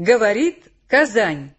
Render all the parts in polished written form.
Говорит Казань.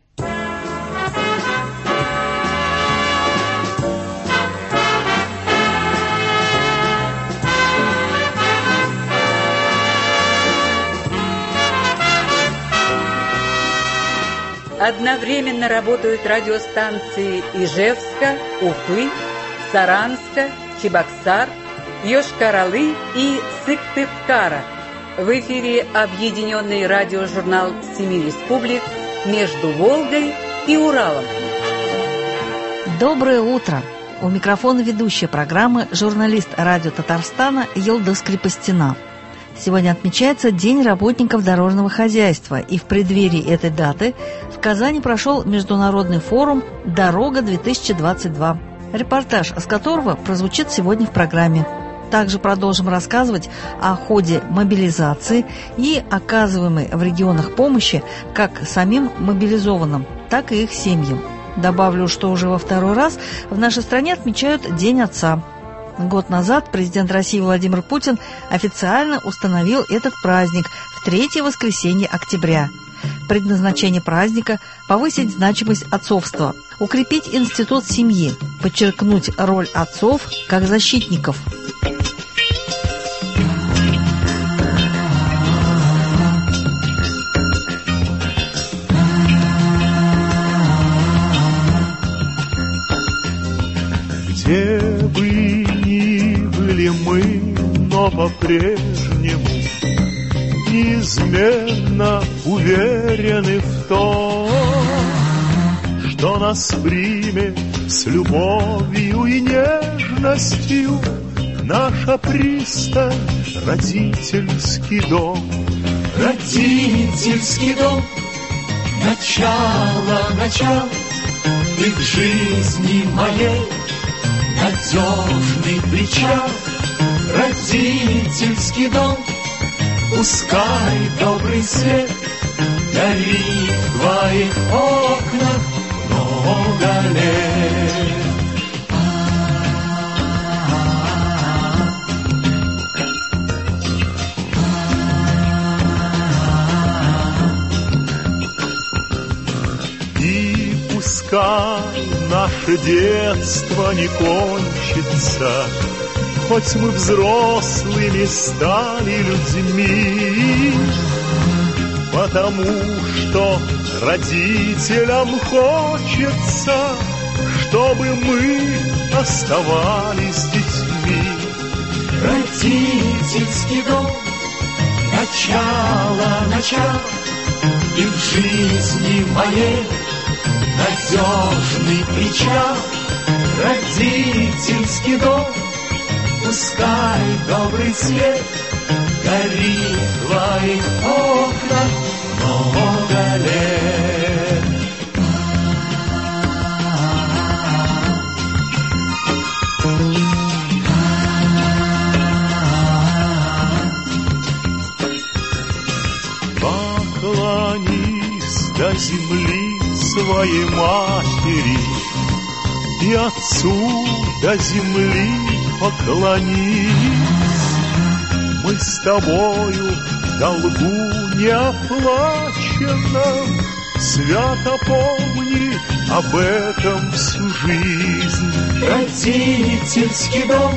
Одновременно работают радиостанции Ижевска, Уфы, Саранска, Чебоксар, Йошкар-Олы и Сыктывкара. В эфире объединенный радиожурнал «Семи республик» между Волгой и Уралом. Доброе утро! У микрофона ведущая программы журналист радио Татарстана Йылдыз Крепостина. Сегодня отмечается День работников дорожного хозяйства, и в преддверии этой даты в Казани прошел международный форум «Дорога-2022», репортаж с которого прозвучит сегодня в программе. Также продолжим рассказывать о ходе мобилизации и оказываемой в регионах помощи как самим мобилизованным, так и их семьям. Добавлю, что уже во второй раз в нашей стране отмечают День отца. Год назад президент России Владимир Путин официально установил этот праздник в третье воскресенье октября. Предназначение праздника – повысить значимость отцовства, укрепить институт семьи, подчеркнуть роль отцов как защитников. Где бы ни были мы, но по-прежнему неизменно уверены в том, что нас примет с любовью и нежностью наша пристань, родительский дом. Родительский дом, начало и в жизни моей надежный причал. Родительский дом, пускай добрый свет горит в твоих окнах много лет. И пускай наше детство не кончится, хоть мы взрослыми стали людьми, потому что родителям хочется, чтобы мы оставались детьми. Родительский дом, начало и в жизни моей надежный причал. Родительский дом, пускай добрый свет горит в твоих окнах много лет. Поклонись до земли своей матери и отцу до земли поклонись. Мы с тобою в долгу неоплаченном, свято помни об этом всю жизнь. Родительский дом,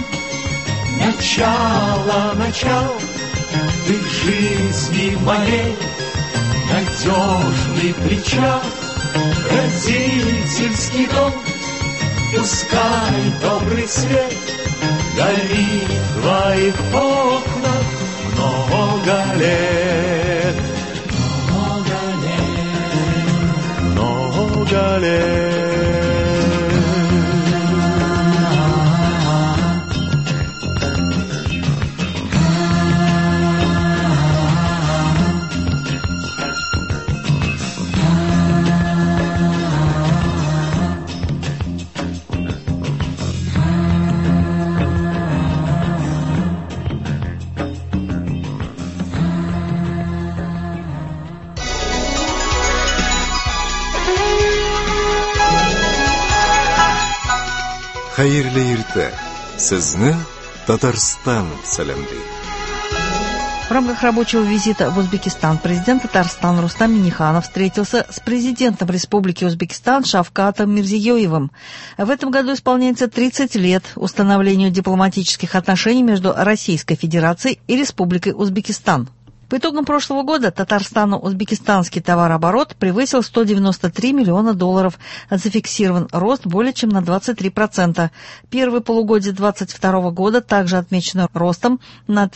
начало и в жизни моей надежный причал. Родительский дом, пускай добрый свет горит в твоих окнах много лет. Много лет. Хәерле иртә. Сезне Татарстан сәламлый. рамках рабочего визита в Узбекистан президент Татарстана Рустам Минниханов встретился с президентом Республики Узбекистан Шавкатом Мирзиёевым. В этом году исполняется 30 лет установлению дипломатических отношений между Российской Федерацией и Республикой Узбекистан. По итогам прошлого года татарстано-узбекистанский товарооборот превысил $193 миллиона, зафиксирован рост более чем на 23%. Первое полугодие 2022 года также отмечено ростом на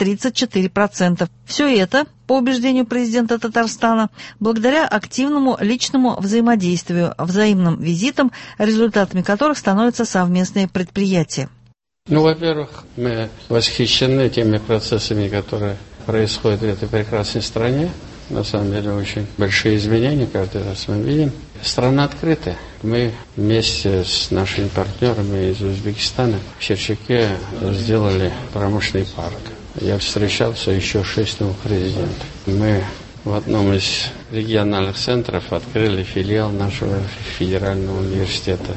34%. Все это, по убеждению президента Татарстана, благодаря активному личному взаимодействию, взаимным визитам, результатами которых становятся совместные предприятия. Во-первых, мы восхищены теми процессами, которые происходит в этой прекрасной стране. На самом деле очень большие изменения каждый раз мы видим. Страна открытая. Мы вместе с нашими партнерами из Узбекистана в Черчаке сделали промышленный парк. Я встречался еще 6 новых президентов. Мы в одном из региональных центров открыли филиал нашего федерального университета.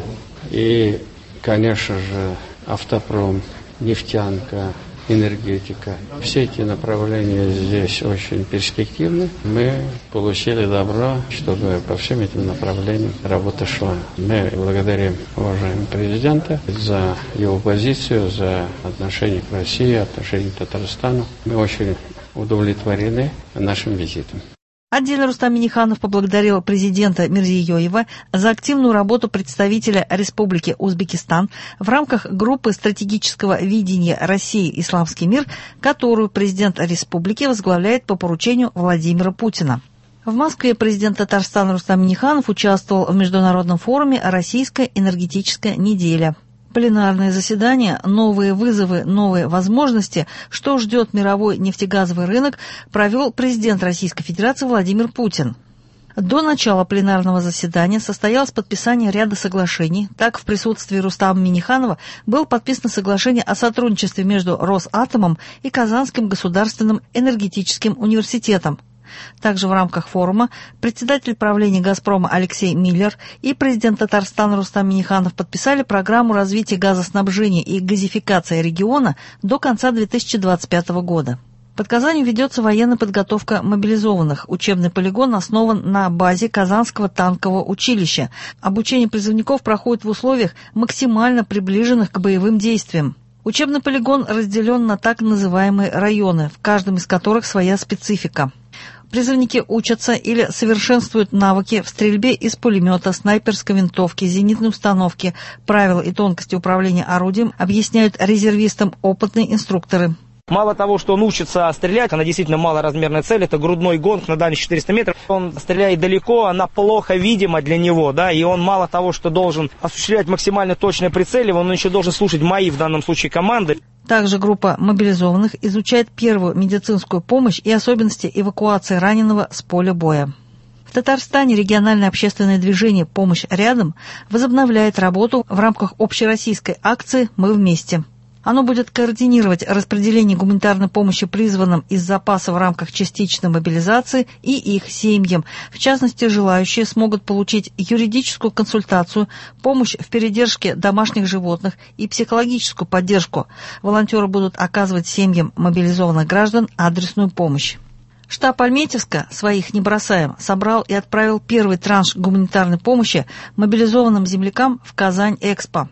И, конечно же, автопром, нефтянка, энергетика. Все эти направления здесь очень перспективны. Мы получили добро, чтобы по всем этим направлениям работа шла. Мы благодарим уважаемого президента за его позицию, за отношение к России, отношение к Татарстану. Мы очень удовлетворены нашим визитом. Отдельно Рустам Минниханов поблагодарил президента Мирзиёева за активную работу представителя Республики Узбекистан в рамках группы стратегического видения России «Исламский мир», которую президент республики возглавляет по поручению Владимира Путина. В Москве президент Татарстана Рустам Минниханов участвовал в международном форуме «Российская энергетическая неделя». Пленарное заседание «Новые вызовы, новые возможности. Что ждет мировой нефтегазовый рынок» провел президент Российской Федерации Владимир Путин. До начала пленарного заседания состоялось подписание ряда соглашений. Так, в присутствии Рустама Минниханова было подписано соглашение о сотрудничестве между Росатомом и Казанским государственным энергетическим университетом. Также в рамках форума председатель правления «Газпрома» Алексей Миллер и президент Татарстана Рустам Минниханов подписали программу развития газоснабжения и газификации региона до конца 2025 года. Под Казанью ведется военная подготовка мобилизованных. Учебный полигон основан на базе Казанского танкового училища. Обучение призывников проходит в условиях, максимально приближенных к боевым действиям. Учебный полигон разделен на так называемые районы, в каждом из которых своя специфика. Призывники учатся или совершенствуют навыки в стрельбе из пулемета, снайперской винтовки, зенитной установки. Правила и тонкости управления орудием объясняют резервистам опытные инструкторы. Мало того, что он учится стрелять, она действительно малоразмерная цель, это грудной гонг на дальность 400 метров. Он стреляет далеко, она плохо видима для него, да, и он мало того, что должен осуществлять максимально точное прицеливание, он еще должен слушать мои, в данном случае, команды. Также группа мобилизованных изучает первую медицинскую помощь и особенности эвакуации раненого с поля боя. В Татарстане региональное общественное движение «Помощь рядом» возобновляет работу в рамках общероссийской акции «Мы вместе». Оно будет координировать распределение гуманитарной помощи призванным из запаса в рамках частичной мобилизации и их семьям. В частности, желающие смогут получить юридическую консультацию, помощь в передержке домашних животных и психологическую поддержку. Волонтеры будут оказывать семьям мобилизованных граждан адресную помощь. Штаб Альметьевска «Своих не бросаем» собрал и отправил первый транш гуманитарной помощи мобилизованным землякам в Казань-Экспо.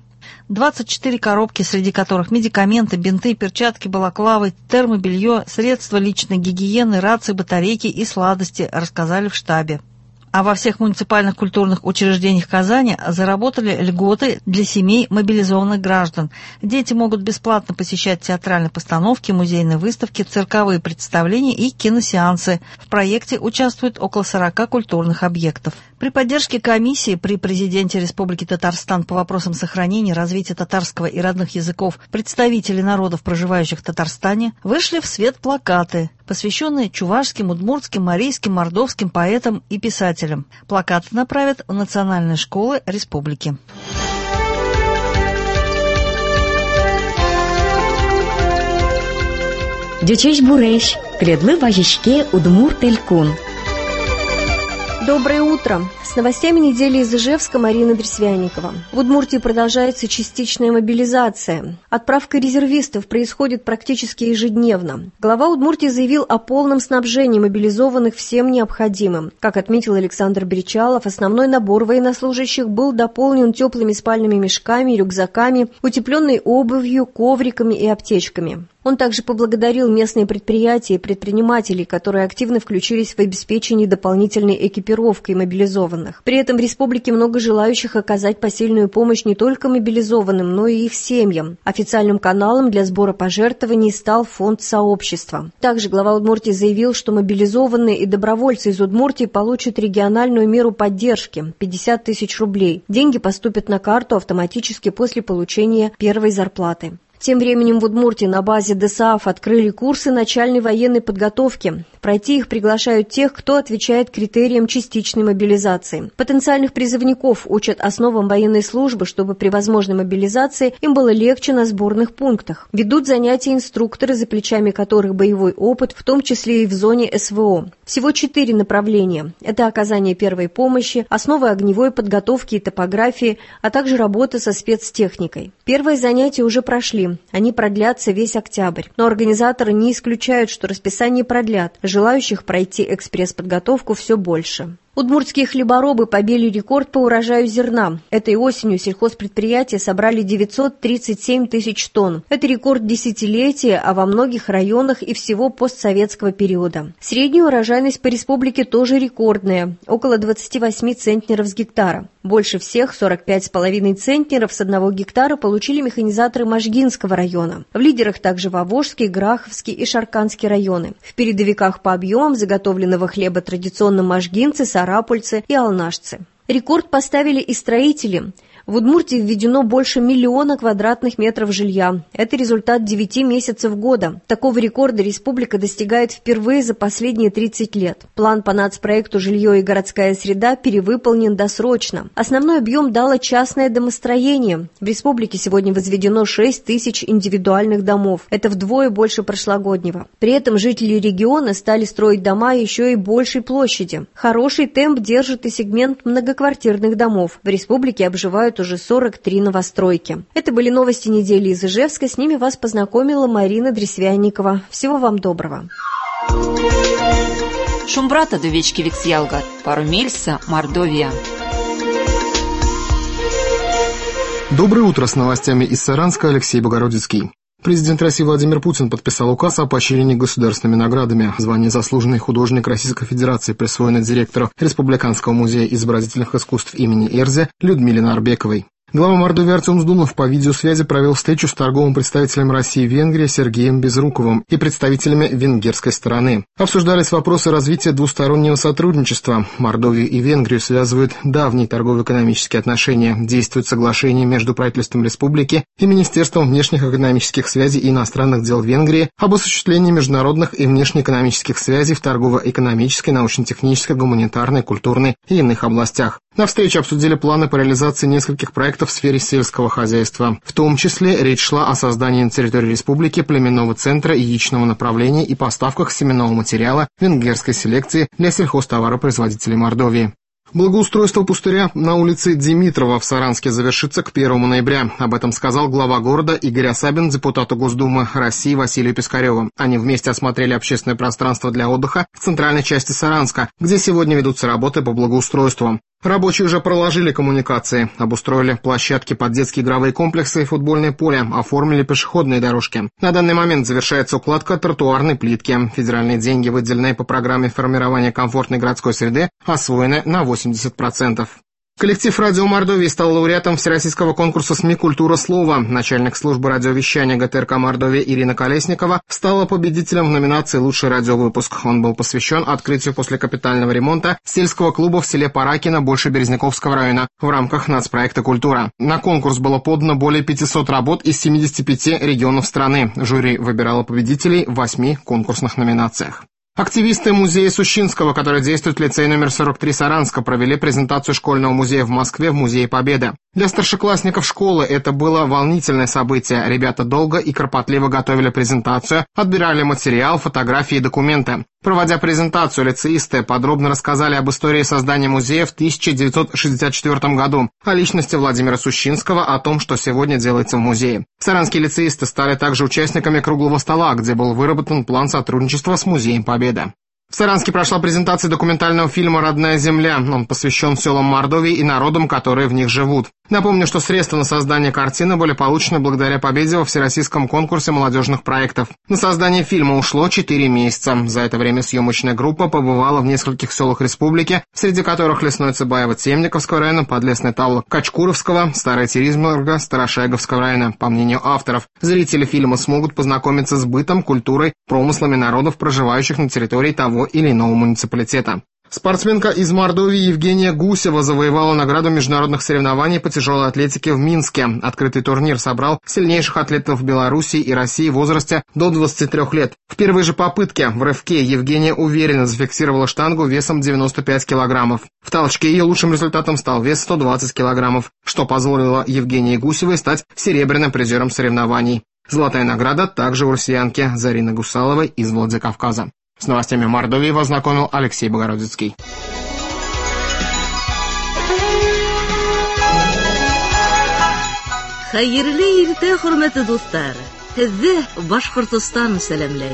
24 коробки, среди которых медикаменты, бинты, перчатки, балаклавы, термобелье, средства личной гигиены, рации, батарейки и сладости, рассказали в штабе. А во всех муниципальных культурных учреждениях Казани заработали льготы для семей мобилизованных граждан. Дети могут бесплатно посещать театральные постановки, музейные выставки, цирковые представления и киносеансы. В проекте участвует около 40 культурных объектов. При поддержке комиссии при президенте Республики Татарстан по вопросам сохранения и развития татарского и родных языков представители народов, проживающих в Татарстане, вышли в свет плакаты, посвященные чувашским, удмуртским, марийским, мордовским поэтам и писателям. Плакаты направят в национальные школы республики. Дючеш буреш, кредлы важишке удмурт элькун. Доброе утро! С новостями недели из Ижевска Марина Дресвянникова. В Удмуртии продолжается частичная мобилизация. Отправка резервистов происходит практически ежедневно. Глава Удмуртии заявил о полном снабжении мобилизованных всем необходимым. Как отметил Александр Бричалов, основной набор военнослужащих был дополнен теплыми спальными мешками, рюкзаками, утепленной обувью, ковриками и аптечками. Он также поблагодарил местные предприятия и предпринимателей, которые активно включились в обеспечение дополнительной экипировкой мобилизованных. При этом в республике много желающих оказать посильную помощь не только мобилизованным, но и их семьям. Официальным каналом для сбора пожертвований стал фонд сообщества. Также глава Удмуртии заявил, что мобилизованные и добровольцы из Удмуртии получат региональную меру поддержки – 50 тысяч рублей. Деньги поступят на карту автоматически после получения первой зарплаты. Тем временем в Удмуртии на базе ДСАФ открыли курсы начальной военной подготовки. Пройти их приглашают тех, кто отвечает критериям частичной мобилизации. Потенциальных призывников учат основам военной службы, чтобы при возможной мобилизации им было легче на сборных пунктах. Ведут занятия инструкторы, за плечами которых боевой опыт, в том числе и в зоне СВО. Всего 4 направления. Это оказание первой помощи, основы огневой подготовки и топографии, а также работа со спецтехникой. Первые занятия уже прошли. Они продлятся весь октябрь. Но организаторы не исключают, что расписание продлят. Желающих пройти экспресс-подготовку все больше. Удмуртские хлеборобы побили рекорд по урожаю зерна. Этой осенью сельхозпредприятия собрали 937 тысяч тонн. Это рекорд десятилетия, а во многих районах и всего постсоветского периода. Средняя урожайность по республике тоже рекордная – около 28 центнеров с гектара. Больше всех, 45,5 центнеров с 1 гектара, получили механизаторы Можгинского района. В лидерах также Вовожский, Граховский и Шарканский районы. В передовиках по объемам заготовленного хлеба традиционно можгинцы, сарапульцы и алнашцы. Рекорд поставили и строители. В Удмуртии введено больше 1 миллиона квадратных метров жилья. Это результат 9 месяцев года. Такого рекорда республика достигает впервые за последние 30 лет. План по нацпроекту «Жилье и городская среда» перевыполнен досрочно. Основной объем дало частное домостроение. В республике сегодня возведено 6 тысяч индивидуальных домов. Это вдвое больше прошлогоднего. При этом жители региона стали строить дома еще и большей площади. Хороший темп держит и сегмент многоквартирных домов. В республике обживают уже 43 новостройки. Это были новости недели из Ижевска. С ними вас познакомила Марина Дресвянникова. Всего вам доброго. Шумбрата до вечки Виксьялгат, пару мельса, Мордовия. Доброе утро, с новостями из Саранска, Алексей Богородицкий. Президент России Владимир Путин подписал указ о поощрении государственными наградами. Звание «Заслуженный художник Российской Федерации» присвоено директору Республиканского музея изобразительных искусств имени Эрзе Людмиле Нарбековой. Глава Мордовии Артем Сдунов по видеосвязи провел встречу с торговым представителем России в Венгрии Сергеем Безруковым и представителями венгерской стороны. Обсуждались вопросы развития двустороннего сотрудничества. Мордовию и Венгрию связывают давние торгово-экономические отношения. Действует соглашение между правительством республики и Министерством внешних экономических связей и иностранных дел Венгрии об осуществлении международных и внешнеэкономических связей в торгово-экономической, научно-технической, гуманитарной, культурной и иных областях. На встрече обсудили планы по реализации нескольких проектов в сфере сельского хозяйства. В том числе речь шла о создании на территории республики племенного центра яичного направления и поставках семенного материала венгерской селекции для сельхозтоваропроизводителей Мордовии. Благоустройство пустыря на улице Димитрова в Саранске завершится к 1 ноября. Об этом сказал глава города Игорь Асабин депутату Госдумы России Василию Пискареву. Они вместе осмотрели общественное пространство для отдыха в центральной части Саранска, где сегодня ведутся работы по благоустройству. Рабочие уже проложили коммуникации, обустроили площадки под детские игровые комплексы и футбольное поле, оформили пешеходные дорожки. На данный момент завершается укладка тротуарной плитки. Федеральные деньги, выделенные по программе формирования комфортной городской среды, освоены на 80%. Коллектив «Радио Мордовии» стал лауреатом Всероссийского конкурса СМИ «Культура слова». Начальник службы радиовещания ГТРК Мордовии Ирина Колесникова стала победителем в номинации «Лучший радиовыпуск». Он был посвящен открытию после капитального ремонта сельского клуба в селе Паракино Большеберезняковского района в рамках нацпроекта «Культура». На конкурс было подано более 500 работ из 75 регионов страны. Жюри выбирало победителей в 8 конкурсных номинациях. Активисты музея Сущинского, который действует в лицее номер 43 Саранска, провели презентацию школьного музея в Москве в Музее Победы. Для старшеклассников школы это было волнительное событие. Ребята долго и кропотливо готовили презентацию, отбирали материал, фотографии и документы. Проводя презентацию, лицеисты подробно рассказали об истории создания музея в 1964 году, о личности Владимира Сущинского, о том, что сегодня делается в музее. Саранские лицеисты стали также участниками круглого стола, где был выработан план сотрудничества с Музеем Победы. В Саранске прошла презентация документального фильма «Родная земля». Он посвящен селам Мордовии и народам, которые в них живут. Напомню, что средства на создание картины были получены благодаря победе во Всероссийском конкурсе молодежных проектов. На создание фильма ушло 4 месяца. За это время съемочная группа побывала в нескольких селах республики, среди которых Лесной Цыбаево Темниковского района, Подлесный Тавлок Качкуровского, Старая Терезморга, Старошаговского района. По мнению авторов, зрители фильма смогут познакомиться с бытом, культурой, промыслами народов, проживающих на территории того или иного муниципалитета. Спортсменка из Мордовии Евгения Гусева завоевала награду международных соревнований по тяжелой атлетике в Минске. Открытый турнир собрал сильнейших атлетов Беларуси и России в возрасте до 23 лет. В первой же попытке в рывке Евгения уверенно зафиксировала штангу весом 95 килограммов. В толчке ее лучшим результатом стал вес 120 килограммов, что позволило Евгении Гусевой стать серебряным призером соревнований. Золотая награда также у россиянки Зарины Гусаловой из Владикавказа. С новостями Мордовии вас знакомил Алексей Богородицкий. Хәерле иртә, хөрмәтле дуслар. Һезне Башкортостан сәламләй.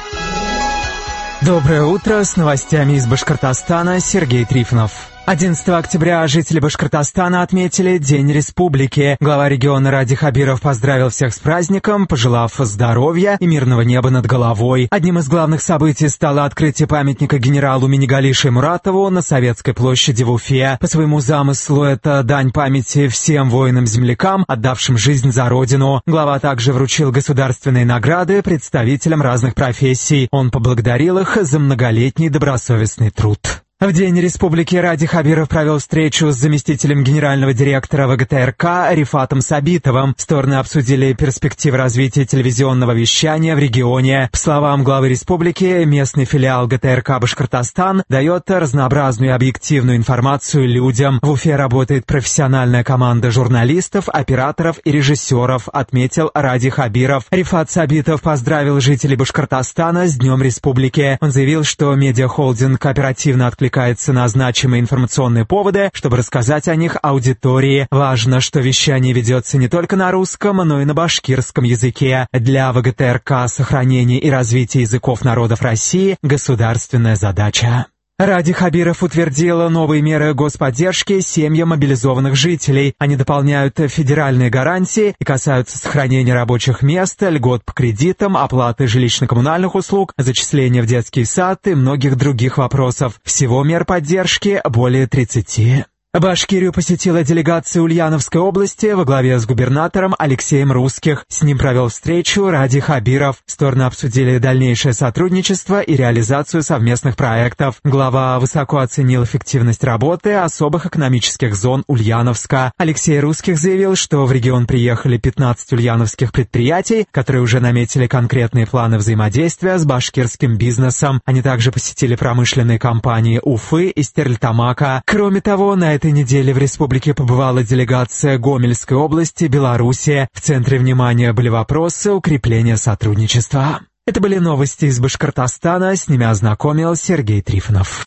Доброе утро, с новостями из Башкортостана Сергей Трифонов. 11 октября жители Башкортостана отметили День Республики. Глава региона Ради Хабиров поздравил всех с праздником, пожелав здоровья и мирного неба над головой. Одним из главных событий стало открытие памятника генералу Минигалии Шаймуратову на Советской площади в Уфе. По своему замыслу это дань памяти всем воинам-землякам, отдавшим жизнь за родину. Глава также вручил государственные награды представителям разных профессий. Он поблагодарил их за многолетний добросовестный труд. В День Республики Ради Хабиров провел встречу с заместителем генерального директора ВГТРК Рифатом Сабитовым. Стороны обсудили перспективы развития телевизионного вещания в регионе. По словам главы республики, местный филиал ГТРК Башкортостан дает разнообразную и объективную информацию людям. В Уфе работает профессиональная команда журналистов, операторов и режиссеров, отметил Ради Хабиров. Рифат Сабитов поздравил жителей Башкортостана с Днем Республики. Он заявил, что медиахолдинг оперативно откликается на значимые информационные поводы, чтобы рассказать о них аудитории. Важно, что вещание ведется не только на русском, но и на башкирском языке. Для ВГТРК сохранение и развитие языков народов России – государственная задача. Ради Хабиров утвердил новые меры господдержки семьям мобилизованных жителей. Они дополняют федеральные гарантии и касаются сохранения рабочих мест, льгот по кредитам, оплаты жилищно-коммунальных услуг, зачисления в детский сад и многих других вопросов. Всего мер поддержки более 30. Башкирию посетила делегация Ульяновской области во главе с губернатором Алексеем Русских. С ним провел встречу Ради Хабиров. Стороны обсудили дальнейшее сотрудничество и реализацию совместных проектов. Глава высоко оценил эффективность работы особых экономических зон Ульяновска. Алексей Русских заявил, что в регион приехали 15 ульяновских предприятий, которые уже наметили конкретные планы взаимодействия с башкирским бизнесом. Они также посетили промышленные компании Уфы и Стерлитамака. Кроме того, на этой неделе в республике побывала делегация Гомельской области, Беларуси. В центре внимания были вопросы укрепления сотрудничества. Это были новости из Башкортостана, с ними ознакомил Сергей Трифонов.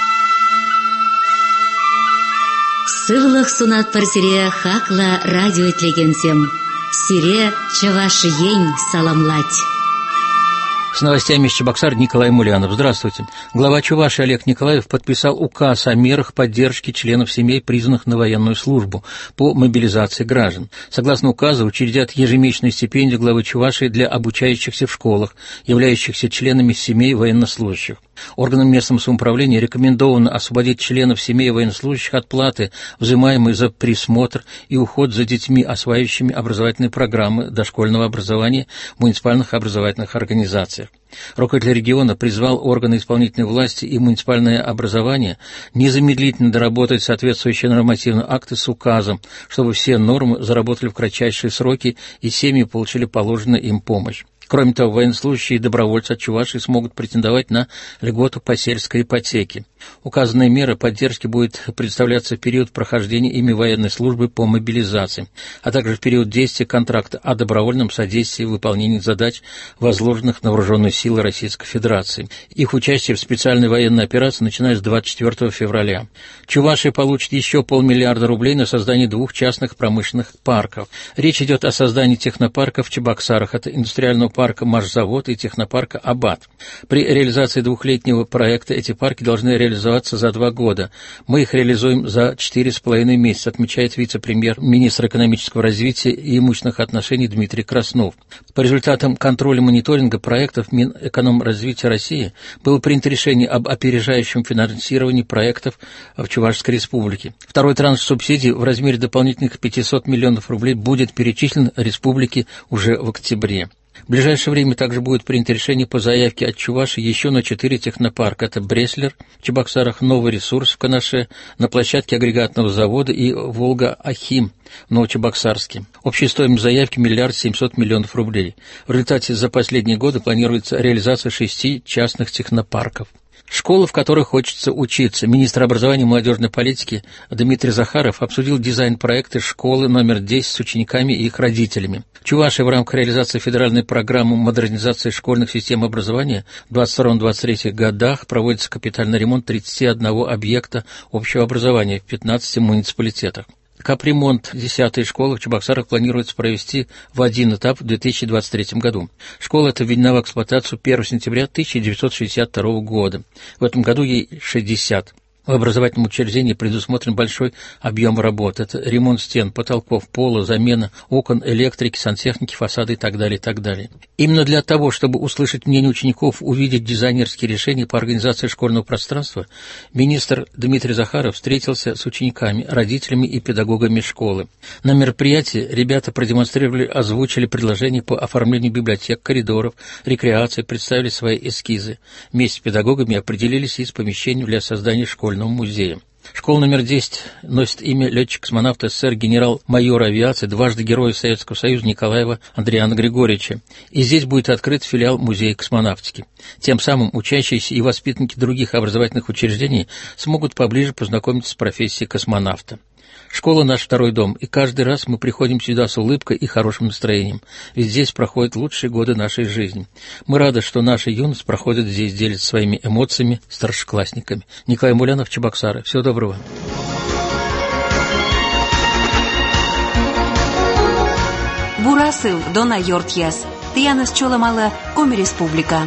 Сывлых сунат парсире хакла радио тлегенсем. Сире чаваш ень саламлать. С новостями из Чебоксар Николай Мулянов. Здравствуйте. Глава Чувашии Олег Николаев подписал указ о мерах поддержки членов семей, призванных на военную службу, по мобилизации граждан. Согласно указу, учредят ежемесячную стипендию главы Чувашии для обучающихся в школах, являющихся членами семей военнослужащих. Органам местного самоуправления рекомендовано освободить членов семей военнослужащих от платы, взимаемой за присмотр и уход за детьми, осваивающими образовательные программы дошкольного образования в муниципальных образовательных организациях. Руководитель региона призвал органы исполнительной власти и муниципальное образование незамедлительно доработать соответствующие нормативные акты с указом, чтобы все нормы заработали в кратчайшие сроки и семьи получили положенную им помощь. Кроме того, военнослужащие и добровольцы от Чувашии смогут претендовать на льготу по сельской ипотеке. Указанная мера поддержки будет предоставляться в период прохождения ими военной службы по мобилизации, а также в период действия контракта о добровольном содействии в выполнении задач, возложенных на вооруженные силы Российской Федерации. Их участие в специальной военной операции начинается с 24 февраля. Чувашия получит еще 500 миллиона рублей на создание 2 частных промышленных парков. Речь идет о создании технопарка в Чебоксарах, это индустриального парка «Машзавод» и технопарка «Абат». При реализации 2-летнего проекта эти парки должны реализоваться за 2 года. Мы их реализуем за 4,5 месяца, отмечает вице-премьер-министр экономического развития и имущественных отношений Дмитрий Краснов. По результатам контроля мониторинга проектов Минэкономразвития России было принято решение об опережающем финансировании проектов в Чувашской Республике. Второй транш субсидий в размере дополнительных 500 миллионов рублей будет перечислен республике уже в октябре. В ближайшее время также будет принято решение по заявке от Чувашии еще на 4 технопарка. Это Бреслер в Чебоксарах, Новый ресурс в Канаше, на площадке агрегатного завода и Волга-Ахим в Новочебоксарске. Общая стоимость заявки 1 700 000 000 рублей. В результате за последние годы планируется реализация 6 частных технопарков. Школы, в которых хочется учиться. Министр образования и молодежной политики Дмитрий Захаров обсудил дизайн проекта школы номер 10 с учениками и их родителями. В Чувашии в рамках реализации федеральной программы модернизации школьных систем образования в 2022-2023 годах проводится капитальный ремонт 31 объекта общего образования в 15 муниципалитетах. Капремонт 10-й школы в Чебоксарах планируется провести в один этап в 2023 году. Школа эта введена в эксплуатацию 1 сентября 1962 года. В этом году ей 60. В образовательном учреждении предусмотрен большой объем работ. Это ремонт стен, потолков, пола, замена окон, электрики, сантехники, фасады и так далее, и так далее. Именно для того, чтобы услышать мнение учеников, увидеть дизайнерские решения по организации школьного пространства, министр Дмитрий Захаров встретился с учениками, родителями и педагогами школы. На мероприятии ребята продемонстрировали, озвучили предложения по оформлению библиотек, коридоров, рекреации, представили свои эскизы. Вместе с педагогами определились и с помещением для создания школьного музея. Школа номер 10 носит имя летчика-космонавта СССР генерал-майора авиации, дважды Героя Советского Союза Николаева Андриана Григорьевича. И здесь будет открыт филиал музея космонавтики. Тем самым учащиеся и воспитанники других образовательных учреждений смогут поближе познакомиться с профессией космонавта. Школа – наш второй дом, и каждый раз мы приходим сюда с улыбкой и хорошим настроением, ведь здесь проходят лучшие годы нашей жизни. Мы рады, что наша юность проходит здесь, делится своими эмоциями старшеклассниками. Николай Мулянов, Чебоксары. Всего доброго. Бурасыл Дона Йортьяс. Тиянас Чоламала, Коми Республика.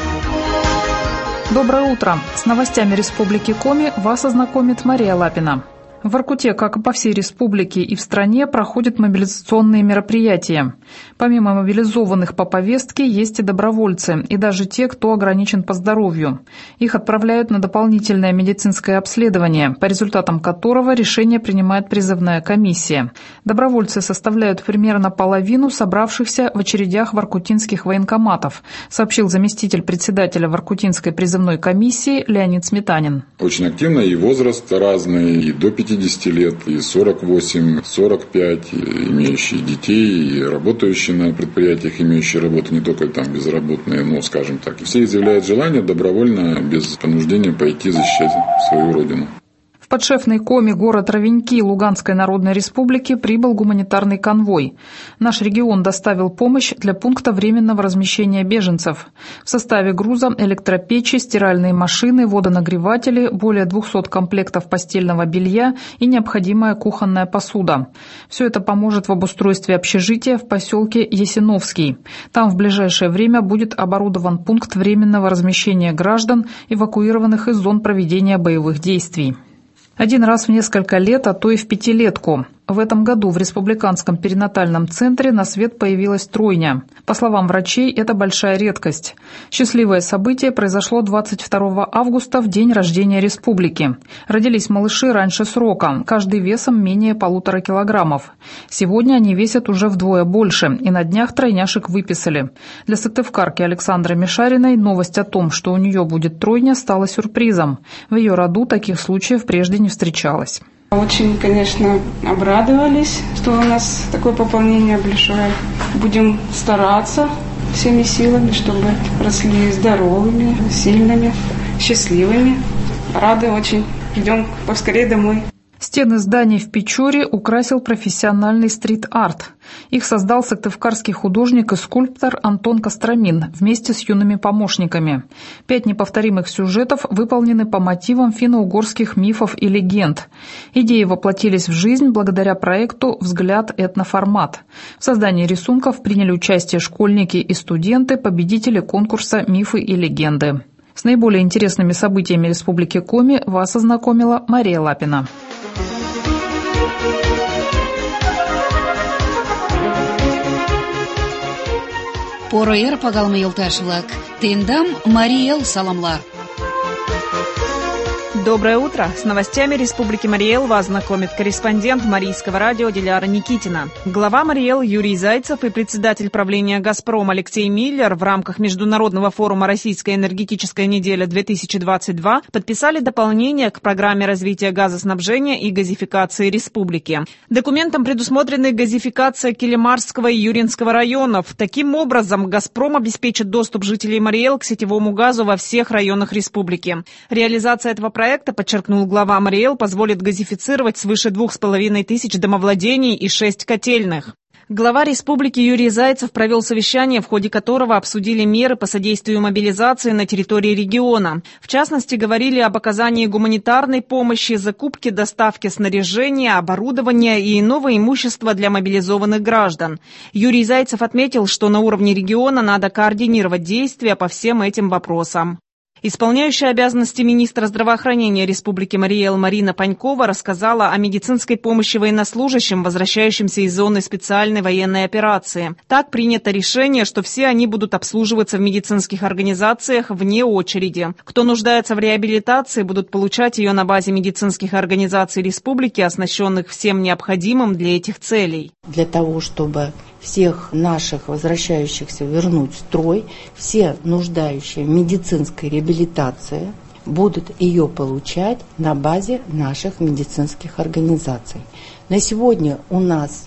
Доброе утро. С новостями Республики Коми вас ознакомит Мария Лапина. В Воркуте, как и по всей республике и в стране, проходят мобилизационные мероприятия. Помимо мобилизованных по повестке, есть и добровольцы, и даже те, кто ограничен по здоровью. Их отправляют на дополнительное медицинское обследование, по результатам которого решение принимает призывная комиссия. Добровольцы составляют примерно половину собравшихся в очередях воркутинских военкоматов, сообщил заместитель председателя Воркутинской призывной комиссии Леонид Сметанин. Очень активно, и возраст разный, и до 50 лет, и 48, 45, имеющие детей, и работающие на предприятиях, имеющие работу, не только там безработные, но, скажем так. И все изъявляют желание добровольно, без понуждения пойти защищать свою родину. В подшефный Коми, город Ровеньки Луганской Народной Республики, прибыл гуманитарный конвой. Наш регион доставил помощь для пункта временного размещения беженцев. В составе груза электропечи, стиральные машины, водонагреватели, более 200 комплектов постельного белья и необходимая кухонная посуда. Все это поможет в обустройстве общежития в поселке Ясиновский. Там в ближайшее время будет оборудован пункт временного размещения граждан, эвакуированных из зон проведения боевых действий. Один раз в несколько лет, а то и в пятилетку. В этом году в Республиканском перинатальном центре на свет появилась тройня. По словам врачей, это большая редкость. Счастливое событие произошло 22 августа, в день рождения республики. Родились малыши раньше срока, каждый весом менее 1,5 килограммов. Сегодня они весят уже вдвое больше, и на днях тройняшек выписали. Для сыктывкарки Александры Мишариной новость о том, что у нее будет тройня, стала сюрпризом. В ее роду таких случаев прежде не встречалось. Очень, конечно, обрадовались, что у нас такое пополнение большое. Будем стараться всеми силами, чтобы росли здоровыми, сильными, счастливыми. Рады очень. Идем поскорее домой. Стены зданий в Печоре украсил профессиональный стрит-арт. Их создал сыктывкарский художник и скульптор Антон Костромин вместе с юными помощниками. 5 неповторимых сюжетов выполнены по мотивам финно-угорских мифов и легенд. Идеи воплотились в жизнь благодаря проекту «Взгляд этноформат». В создании рисунков приняли участие школьники и студенты, победители конкурса «Мифы и легенды». С наиболее интересными событиями Республики Коми вас ознакомила Мария Лапина. Поро эр пагалмы йолташ-влак. Тендам Мария Эл саламлар. Доброе утро! С новостями Республики Марий-Эл вас знакомит корреспондент Марийского радио Диляра Никитина. Глава Марий-Эл Юрий Зайцев и председатель правления «Газпром» Алексей Миллер в рамках Международного форума «Российская энергетическая неделя-2022» подписали дополнение к программе развития газоснабжения и газификации республики. Документом предусмотрены газификация Килимарского и Юринского районов. Таким образом, «Газпром» обеспечит доступ жителей Марий-Эл к сетевому газу во всех районах республики. Реализация этого проекта, подчеркнул глава Марий-Эл, позволит газифицировать свыше 2500 домовладений и 6 котельных. Глава республики Юрий Зайцев провел совещание, в ходе которого обсудили меры по содействию мобилизации на территории региона. В частности, говорили об оказании гуманитарной помощи, закупке, доставке снаряжения, оборудования и иного имущества для мобилизованных граждан. Юрий Зайцев отметил, что на уровне региона надо координировать действия по всем этим вопросам. Исполняющая обязанности министра здравоохранения Республики Марий-Эл Марина Панькова рассказала о медицинской помощи военнослужащим, возвращающимся из зоны специальной военной операции. Так принято решение, что все они будут обслуживаться в медицинских организациях вне очереди. Кто нуждается в реабилитации, будут получать ее на базе медицинских организаций республики, оснащенных всем необходимым для этих целей. Для того, чтобы всех наших возвращающихся вернуть в строй, все нуждающие в медицинской реабилитации будут ее получать на базе наших медицинских организаций. На сегодня у нас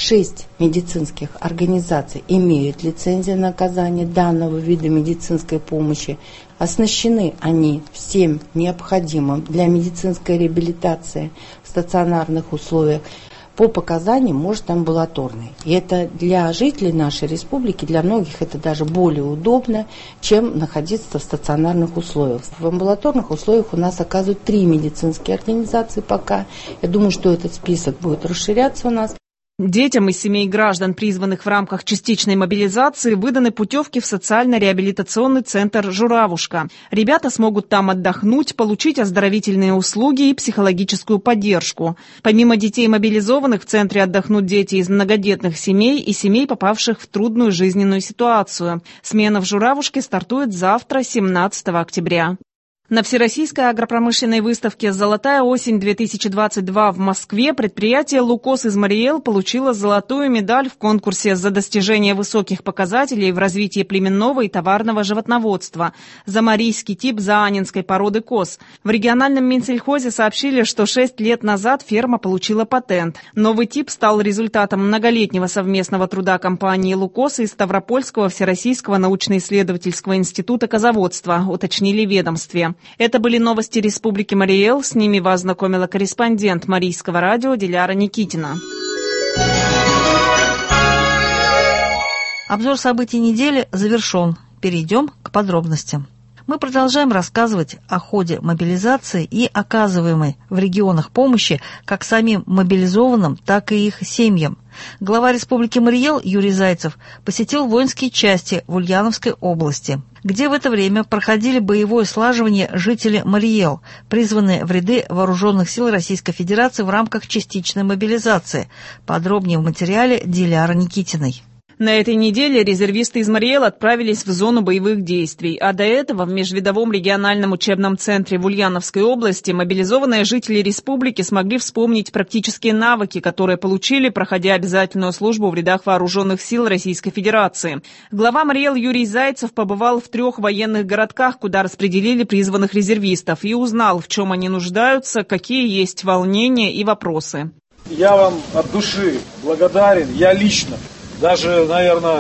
6 медицинских организаций имеют лицензию на оказание данного вида медицинской помощи. Оснащены они всем необходимым для медицинской реабилитации в стационарных условиях. По показаниям, может, амбулаторный. И это для жителей нашей республики, для многих это даже более удобно, чем находиться в стационарных условиях. В амбулаторных условиях у нас оказывают 3 медицинские организации пока. Я думаю, что этот список будет расширяться у нас. Детям из семей граждан, призванных в рамках частичной мобилизации, выданы путевки в социально-реабилитационный центр «Журавушка». Ребята смогут там отдохнуть, получить оздоровительные услуги и психологическую поддержку. Помимо детей мобилизованных, в центре отдохнут дети из многодетных семей и семей, попавших в трудную жизненную ситуацию. Смена в «Журавушке» стартует завтра, 17 октября. На Всероссийской агропромышленной выставке «Золотая осень-2022» в Москве предприятие «Лукос» из Марий-Эл получило золотую медаль в конкурсе за достижение высоких показателей в развитии племенного и товарного животноводства за марийский тип заанинской породы коз. В региональном Минсельхозе сообщили, что 6 лет назад ферма получила патент. Новый тип стал результатом многолетнего совместного труда компании «Лукос» и Ставропольского Всероссийского научно-исследовательского института козоводства, уточнили в ведомстве. Это были новости Республики Марий-Эл. С ними вас знакомила корреспондент Марийского радио Диляра Никитина. Обзор событий недели завершен. Перейдем к подробностям. Мы продолжаем рассказывать о ходе мобилизации и оказываемой в регионах помощи как самим мобилизованным, так и их семьям. Глава Республики Марий-Эл Юрий Зайцев посетил воинские части в Ульяновской области, где в это время проходили боевое слаживание жители Марий-Эл, призванные в ряды вооруженных сил Российской Федерации в рамках частичной мобилизации. Подробнее в материале Диляра Никитиной. На этой неделе резервисты из Марий-Эл отправились в зону боевых действий, а до этого в Межвидовом региональном учебном центре в Ульяновской области мобилизованные жители республики смогли вспомнить практические навыки, которые получили, проходя обязательную службу в рядах вооруженных сил Российской Федерации. Глава Марий-Эл Юрий Зайцев побывал в 3 военных городках, куда распределили призванных резервистов, и узнал, в чем они нуждаются, какие есть волнения и вопросы. Я вам от души благодарен, я лично. Даже, наверное,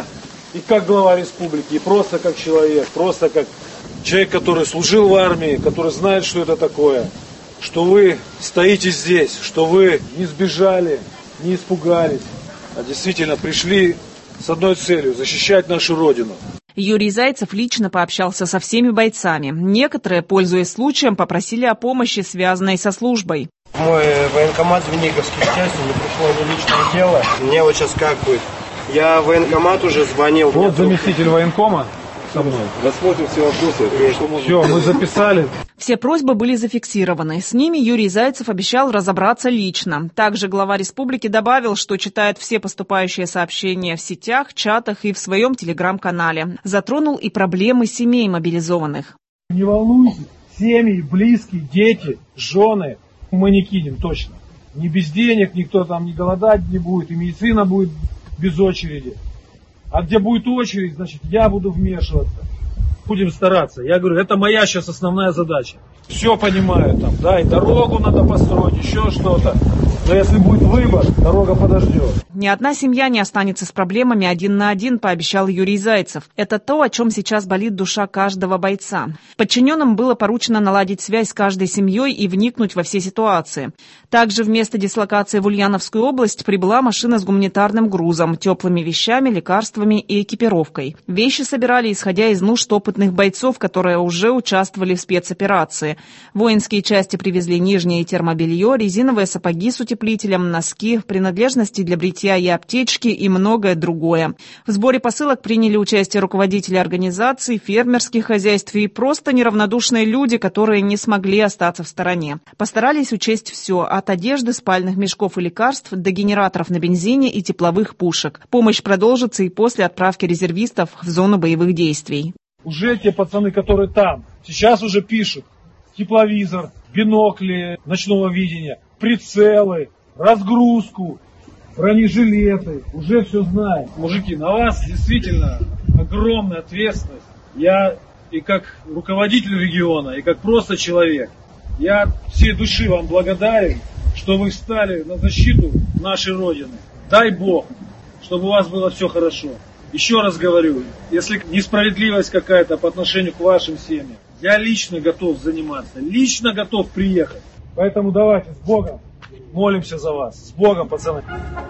и как глава республики, и просто как человек, просто как человек, который служил в армии, который знает, что это такое, что вы стоите здесь, что вы не сбежали, не испугались, а действительно пришли с одной целью – защищать нашу Родину. Юрий Зайцев лично пообщался со всеми бойцами. Некоторые, пользуясь случаем, попросили о помощи, связанной со службой. Мой военкомат Звениговский, к счастью, не пришло ни личное дело. Мне вот сейчас как быть? Я в военкомат уже звонил. Вот заместитель военкома со мной. Рассмотрим все вопросы. Все, мы записали. Все просьбы были зафиксированы. С ними Юрий Зайцев обещал разобраться лично. Также глава республики добавил, что читает все поступающие сообщения в сетях, чатах и в своем телеграм-канале. Затронул и проблемы семей мобилизованных. Не волнуйтесь, семьи, близкие, дети, жены мы не кинем точно. Ни без денег, никто там не голодать не будет, и медицина будет без очереди. А где будет очередь, значит, я буду вмешиваться. Будем стараться. Я говорю, это моя сейчас основная задача. Все понимаю там, да, и дорогу надо построить, еще что-то. Но если будет выбор, дорога подождет. Ни одна семья не останется с проблемами один на один, пообещал Юрий Зайцев. Это то, о чем сейчас болит душа каждого бойца. Подчиненным было поручено наладить связь с каждой семьей и вникнуть во все ситуации. Также в место дислокации в Ульяновскую область прибыла машина с гуманитарным грузом, теплыми вещами, лекарствами и экипировкой. Вещи собирали, исходя из нужд опытных бойцов, которые уже участвовали в спецоперации. Воинские части привезли нижнее термобелье, резиновые сапоги с утеплителем, носки, принадлежности для бритья и аптечки и многое другое. В сборе посылок приняли участие руководители организаций, фермерских хозяйств и просто неравнодушные люди, которые не смогли остаться в стороне. Постарались учесть все, от одежды, спальных мешков и лекарств до генераторов на бензине и тепловых пушек. Помощь продолжится и после отправки резервистов в зону боевых действий. Уже те пацаны, которые там, сейчас уже пишут тепловизор, бинокли ночного видения, прицелы, разгрузку, бронежилеты. Уже все знаем. Мужики, на вас действительно огромная ответственность. Я и как руководитель региона, и как просто человек, я от всей души вам благодарен, что вы встали на защиту нашей Родины. Дай Бог, чтобы у вас было все хорошо. Еще раз говорю, если несправедливость какая-то по отношению к вашим семьям, я лично готов заниматься, лично готов приехать. Поэтому давайте с Богом, молимся за вас. С Богом, пацаны.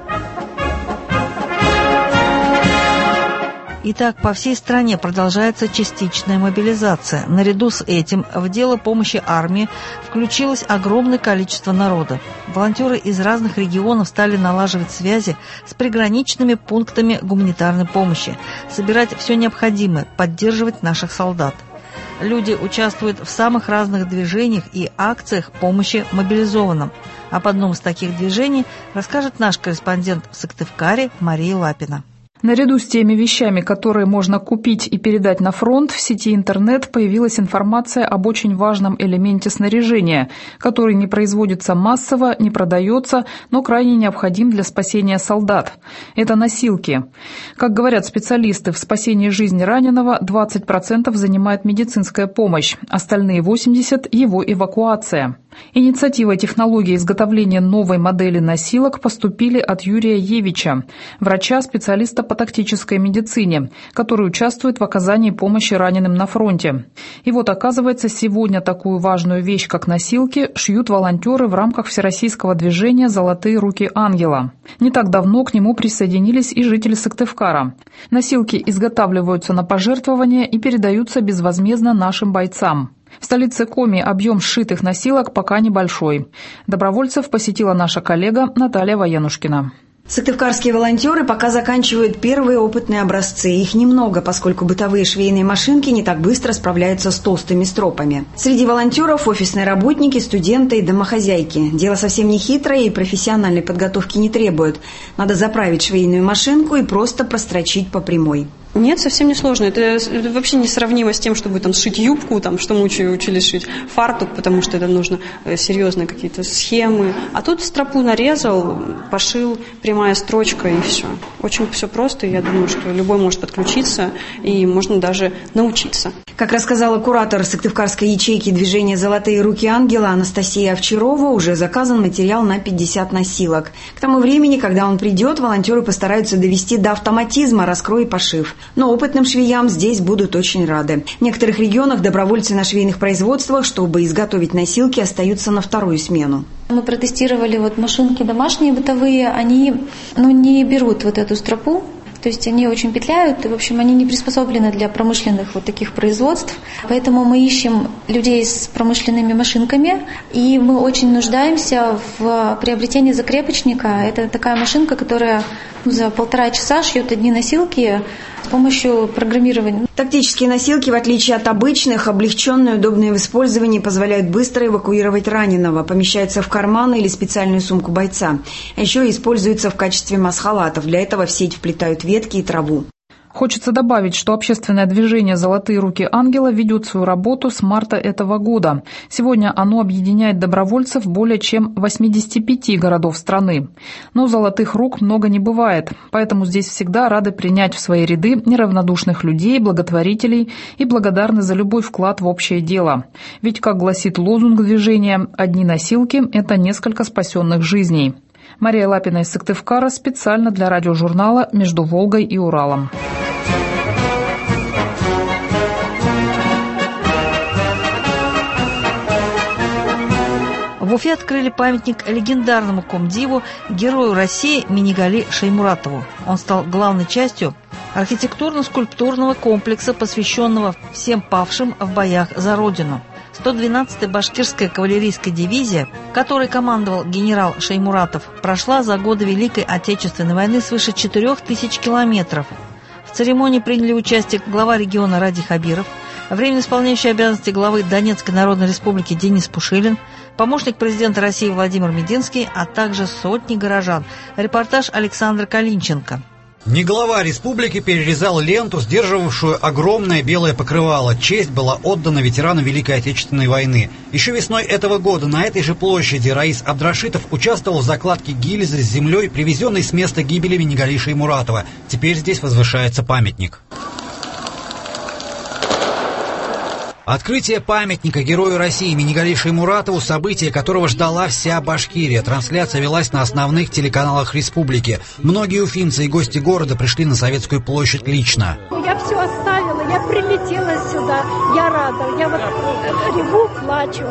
Итак, по всей стране продолжается частичная мобилизация. Наряду с этим в дело помощи армии включилось огромное количество народа. Волонтеры из разных регионов стали налаживать связи с приграничными пунктами гуманитарной помощи, собирать все необходимое, поддерживать наших солдат. Люди участвуют в самых разных движениях и акциях помощи мобилизованным. Об одном из таких движений расскажет наш корреспондент в Сыктывкаре Мария Лапина. Наряду с теми вещами, которые можно купить и передать на фронт, в сети интернет появилась информация об очень важном элементе снаряжения, который не производится массово, не продается, но крайне необходим для спасения солдат. Это носилки. Как говорят специалисты, в спасении жизни раненого 20% занимает медицинская помощь, остальные 80% – его эвакуация. Инициатива технологии изготовления новой модели носилок поступили от Юрия Евича, врача-специалиста по тактической медицине, который участвует в оказании помощи раненым на фронте. И вот, оказывается, сегодня такую важную вещь, как носилки, шьют волонтеры в рамках всероссийского движения «Золотые руки ангела». Не так давно к нему присоединились и жители Сыктывкара. Носилки изготавливаются на пожертвования и передаются безвозмездно нашим бойцам. В столице Коми объем сшитых носилок пока небольшой. Добровольцев посетила наша коллега Наталья Военушкина. Сыктывкарские волонтеры пока заканчивают первые опытные образцы. Их немного, поскольку бытовые швейные машинки не так быстро справляются с толстыми стропами. Среди волонтеров офисные работники, студенты и домохозяйки. Дело совсем не хитрое и профессиональной подготовки не требует. Надо заправить швейную машинку и просто прострочить по прямой. Нет, совсем не сложно. Это вообще несравнимо с тем, чтобы там сшить юбку, там, что мы учились шить, фартук, потому что это нужно серьезные какие-то схемы. А тут стропу нарезал, пошил, прямая строчка и все. Очень все просто, и я думаю, что любой может подключиться и можно даже научиться. Как рассказала куратор Сыктывкарской ячейки движения «Золотые руки ангела» Анастасия Овчарова, уже заказан материал на 50 носилок. К тому времени, когда он придет, волонтеры постараются довести до автоматизма раскрой и пошив. Но опытным швеям здесь будут очень рады. В некоторых регионах добровольцы на швейных производствах, чтобы изготовить носилки, остаются на вторую смену. Мы протестировали машинки домашние, бытовые, они не берут эту стропу. То есть они очень петляют, и, в общем, они не приспособлены для промышленных таких производств. Поэтому мы ищем людей с промышленными машинками, и мы очень нуждаемся в приобретении закрепочника. Это такая машинка, которая за 1,5 часа шьет одни носилки с помощью программирования. Тактические носилки, в отличие от обычных, облегченные, удобные в использовании, позволяют быстро эвакуировать раненого, помещаются в карманы или специальную сумку бойца. А еще используются в качестве маск-халатов. Для этого в сеть вплетают ветки и траву. Хочется добавить, что общественное движение «Золотые руки ангела» ведет свою работу с марта этого года. Сегодня оно объединяет добровольцев более чем 85 городов страны. Но золотых рук много не бывает, поэтому здесь всегда рады принять в свои ряды неравнодушных людей, благотворителей и благодарны за любой вклад в общее дело. Ведь, как гласит лозунг движения, «Одни носилки – это несколько спасенных жизней». Мария Лапина из Сыктывкара специально для радиожурнала «Между Волгой и Уралом». В Уфе открыли памятник легендарному комдиву, герою России Минигали Шаймуратову. Он стал главной частью архитектурно-скульптурного комплекса, посвященного всем павшим в боях за Родину. 112-я башкирская кавалерийская дивизия, которой командовал генерал Шаймуратов, прошла за годы Великой Отечественной войны свыше 4000 километров. В церемонии приняли участие глава региона Ради Хабиров, временно исполняющий обязанности главы Донецкой Народной Республики Денис Пушилин, помощник президента России Владимир Мединский, а также сотни горожан. Репортаж Александра Калинченко. Не глава республики перерезал ленту, сдерживавшую огромное белое покрывало. Честь была отдана ветеранам Великой Отечественной войны. Еще весной этого года на этой же площади Раис Абдрашитов участвовал в закладке гильзы с землей, привезенной с места гибели Минигали Шаймуратова. Теперь здесь возвышается памятник. Открытие памятника герою России Минигали Шаймуратову, событие которого ждала вся Башкирия. Трансляция велась на основных телеканалах республики. Многие уфимцы и гости города пришли на Советскую площадь лично. Я все оставила, я прилетела сюда, я рада, я реву, плачу.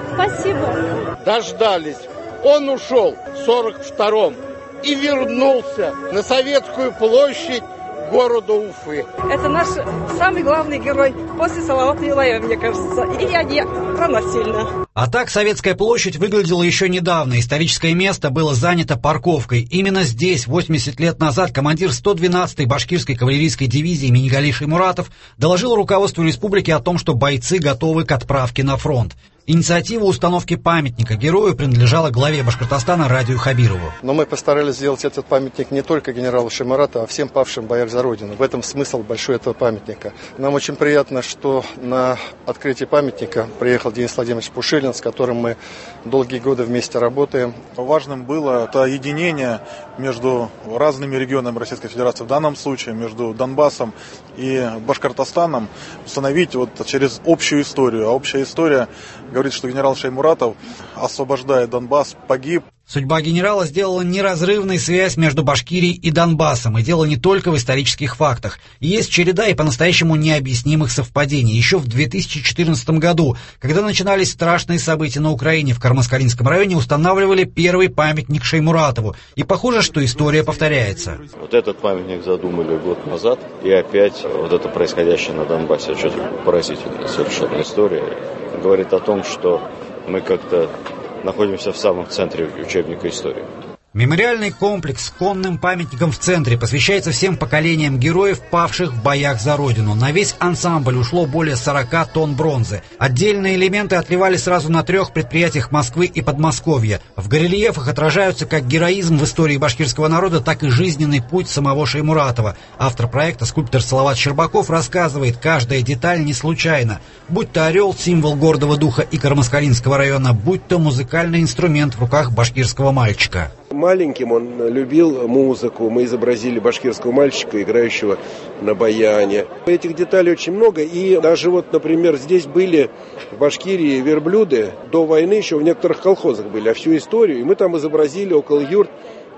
Спасибо. Дождались. Он ушел в 42-м и вернулся на Советскую площадь города Уфы. Это наш самый главный герой после Салавата Юлаева, мне кажется. И я не равносильно. А так Советская площадь выглядела еще недавно. Историческое место было занято парковкой. Именно здесь, 80 лет назад, командир 112-й башкирской кавалерийской дивизии Минигали Шаймуратов доложил руководству республики о том, что бойцы готовы к отправке на фронт. Инициатива установки памятника герою принадлежала главе Башкортостана Радию Хабирову. Но мы постарались сделать этот памятник не только генералу Шаймуратову, а всем павшим в боях за Родину. В этом смысл большой этого памятника. Нам очень приятно, что на открытие памятника приехал Денис Владимирович Пушилин, с которым мы долгие годы вместе работаем. Важным было это единение между разными регионами Российской Федерации, в данном случае между Донбассом и Башкортостаном, установить через общую историю. А общая история говорит, что генерал Шаймуратов, освобождая Донбасс, погиб. Судьба генерала сделала неразрывной связь между Башкирией и Донбассом. И дело не только в исторических фактах. Есть череда и по-настоящему необъяснимых совпадений. Еще в 2014 году, когда начинались страшные события на Украине, в Кармаскалинском районе устанавливали первый памятник Шаймуратову. И похоже, что история повторяется. Вот этот памятник задумали год назад. И опять вот это происходящее на Донбассе, что-то поразительная совершенно история. Говорит о том, что мы как-то находимся в самом центре учебника истории. Мемориальный комплекс с конным памятником в центре посвящается всем поколениям героев, павших в боях за Родину. На весь ансамбль ушло более 40 тонн бронзы. Отдельные элементы отливали сразу на 3 предприятиях Москвы и Подмосковья. В горельефах отражаются как героизм в истории башкирского народа, так и жизненный путь самого Шаймуратова. Автор проекта, скульптор Салават Щербаков, рассказывает, каждая деталь не случайна. Будь то орел, символ гордого духа и Кармаскалинского района, будь то музыкальный инструмент в руках башкирского мальчика. Маленьким он любил музыку. Мы изобразили башкирского мальчика, играющего на баяне. Этих деталей очень много. И даже например, здесь были в Башкирии верблюды. До войны еще в некоторых колхозах были. А всю историю. И мы там изобразили около юрт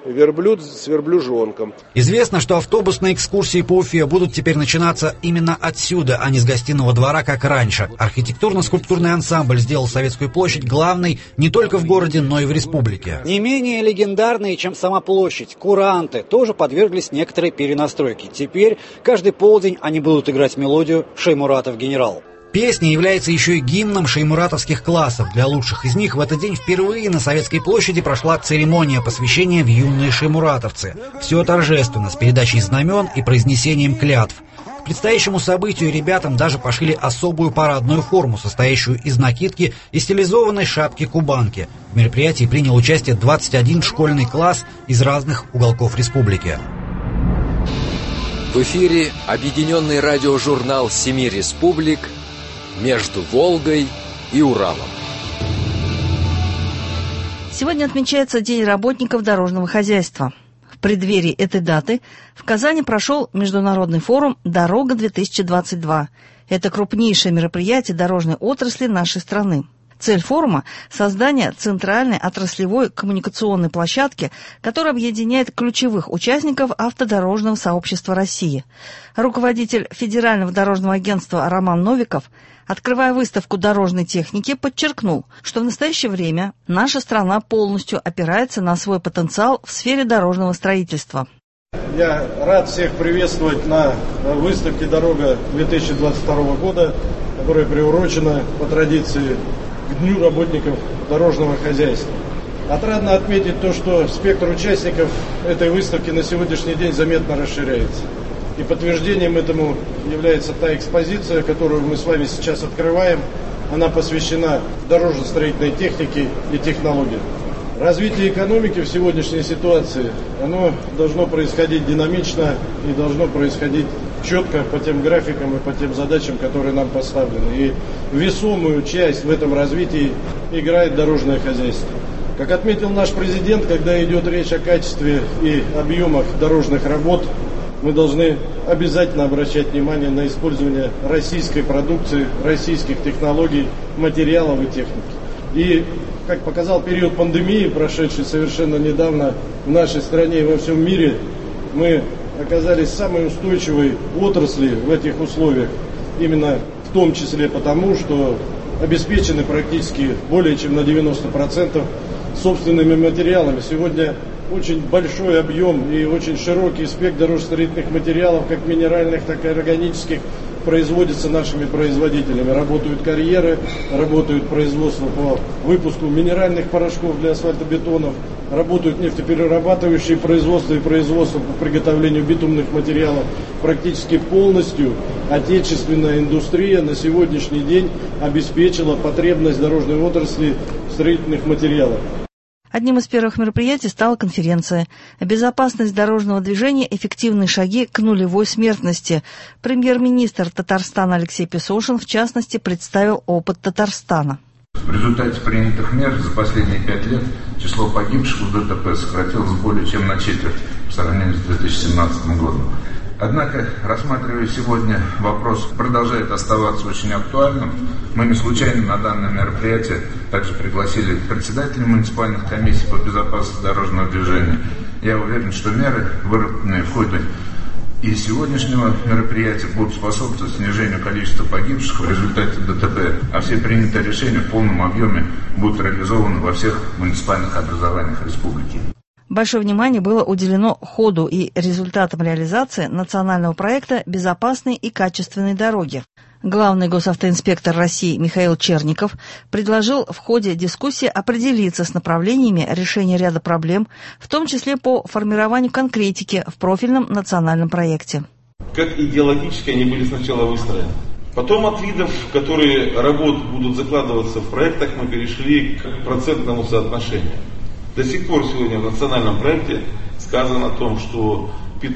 верблюд с верблюжонком. Известно, что автобусные экскурсии по Уфе будут теперь начинаться именно отсюда, а не с гостиного двора, как раньше. Архитектурно-скульптурный ансамбль сделал Советскую площадь главной не только в городе, но и в республике. Не менее легендарные, чем сама площадь, куранты тоже подверглись некоторой перенастройке. Теперь каждый полдень они будут играть мелодию «Шаймуратов генерал». Песня является еще и гимном шеймуратовских классов. Для лучших из них в этот день впервые на Советской площади прошла церемония посвящения в юные шеймуратовцы. Все торжественно, с передачей знамен и произнесением клятв. К предстоящему событию ребятам даже пошили особую парадную форму, состоящую из накидки и стилизованной шапки-кубанки. В мероприятии принял участие 21 школьный класс из разных уголков республики. В эфире объединенный радиожурнал «Семи республик» «Между Волгой и Уралом». Сегодня отмечается День работников дорожного хозяйства. В преддверии этой даты в Казани прошел международный форум «Дорога-2022». Это крупнейшее мероприятие дорожной отрасли нашей страны. Цель форума – создание центральной отраслевой коммуникационной площадки, которая объединяет ключевых участников автодорожного сообщества России. Руководитель Федерального дорожного агентства Роман Новиков, открывая выставку дорожной техники, подчеркнул, что в настоящее время наша страна полностью опирается на свой потенциал в сфере дорожного строительства. Я рад всех приветствовать на выставке «Дорога 2022 года», которая приурочена по традиции к Дню работников дорожного хозяйства. Отрадно отметить то, что спектр участников этой выставки на сегодняшний день заметно расширяется. И подтверждением этому является та экспозиция, которую мы с вами сейчас открываем. Она посвящена дорожно-строительной технике и технологиям. Развитие экономики в сегодняшней ситуации, оно должно происходить динамично и должно происходить четко по тем графикам и по тем задачам, которые нам поставлены. И весомую часть в этом развитии играет дорожное хозяйство. Как отметил наш президент, когда идет речь о качестве и объемах дорожных работ, мы должны обязательно обращать внимание на использование российской продукции, российских технологий, материалов и техники. И, как показал период пандемии, прошедший совершенно недавно в нашей стране и во всем мире, мы оказались самой устойчивой отрасли в этих условиях, именно в том числе потому, что обеспечены практически более чем на 90% собственными материалами. Сегодня очень большой объем и очень широкий спектр дорожно-строительных материалов, как минеральных, так и органических, производится нашими производителями. Работают карьеры, работают производства по выпуску минеральных порошков для асфальтобетонов, работают нефтеперерабатывающие производства и производства по приготовлению битумных материалов. Практически полностью отечественная индустрия на сегодняшний день обеспечила потребность дорожной отрасли в строительных материалах. Одним из первых мероприятий стала конференция «Безопасность дорожного движения. Эффективные шаги к нулевой смертности». Премьер-министр Татарстана Алексей Песошин, в частности, представил опыт Татарстана. В результате принятых мер за последние 5 лет число погибших в ДТП сократилось более чем на четверть по сравнению с 2017 годом. Однако, рассматривая сегодня вопрос, продолжает оставаться очень актуальным. Мы не случайно на данное мероприятие также пригласили председателей муниципальных комиссий по безопасности дорожного движения. Я уверен, что меры, выработанные в ходе и сегодняшнего мероприятия, будут способствовать снижению количества погибших в результате ДТП, а все принятые решения в полном объеме будут реализованы во всех муниципальных образованиях республики. Большое внимание было уделено ходу и результатам реализации национального проекта «Безопасные и качественные дороги». Главный госавтоинспектор России Михаил Черников предложил в ходе дискуссии определиться с направлениями решения ряда проблем, в том числе по формированию конкретики в профильном национальном проекте. Как идеологически они были сначала выстроены. Потом от видов, которые работы будут закладываться в проектах, мы перешли к процентному соотношению. До сих пор сегодня в национальном проекте сказано о том, что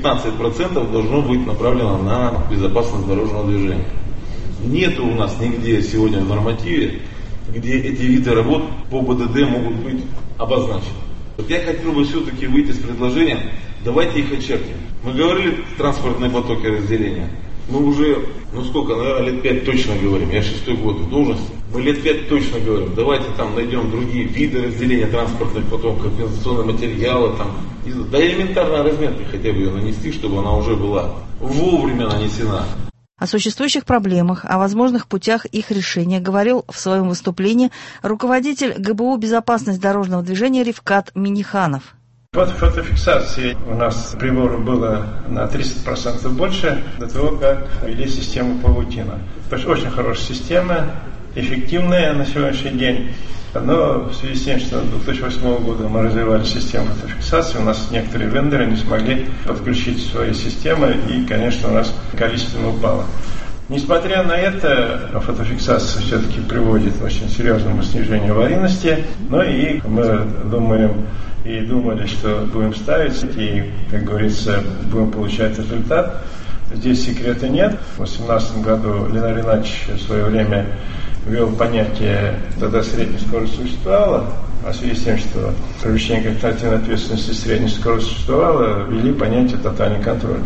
15% должно быть направлено на безопасность дорожного движения. Нету у нас нигде сегодня в нормативе, где эти виды работ по БДД могут быть обозначены. Вот я хотел бы все-таки выйти с предложением, давайте их очертим. Мы говорили транспортные потоки разделения. Мы уже, наверное, лет 5 точно говорим, я 6-й год в должности. Мы лет 5 точно говорим, давайте там найдем другие виды разделения транспортных, потом компенсационные материалы, там, да элементарно разметки хотя бы ее нанести, чтобы она уже была вовремя нанесена. О существующих проблемах, о возможных путях их решения говорил в своем выступлении руководитель ГБУ «Безопасность дорожного движения» Рифкат Миниханов. Вот фотофиксации у нас приборов было на 30% больше до того, как ввели систему паутина. Очень хорошая система, эффективная на сегодняшний день. Но в связи с тем, что с 2008 года мы развивали систему фотофиксации, у нас некоторые вендоры не смогли подключить свои системы, и, конечно, у нас количество упало. Несмотря на это, фотофиксация все-таки приводит к очень серьезному снижению аварийности, но и мы думаем и думали, что будем ставить, и, как говорится, будем получать результат. Здесь секрета нет. В 2018 году Ленар Ильич в свое время ввел понятие, тогда средняя скорость существовала, а в связи с тем, что привлечение к административной ответственности средняя скорость существовала, ввели понятие тотальный контроль.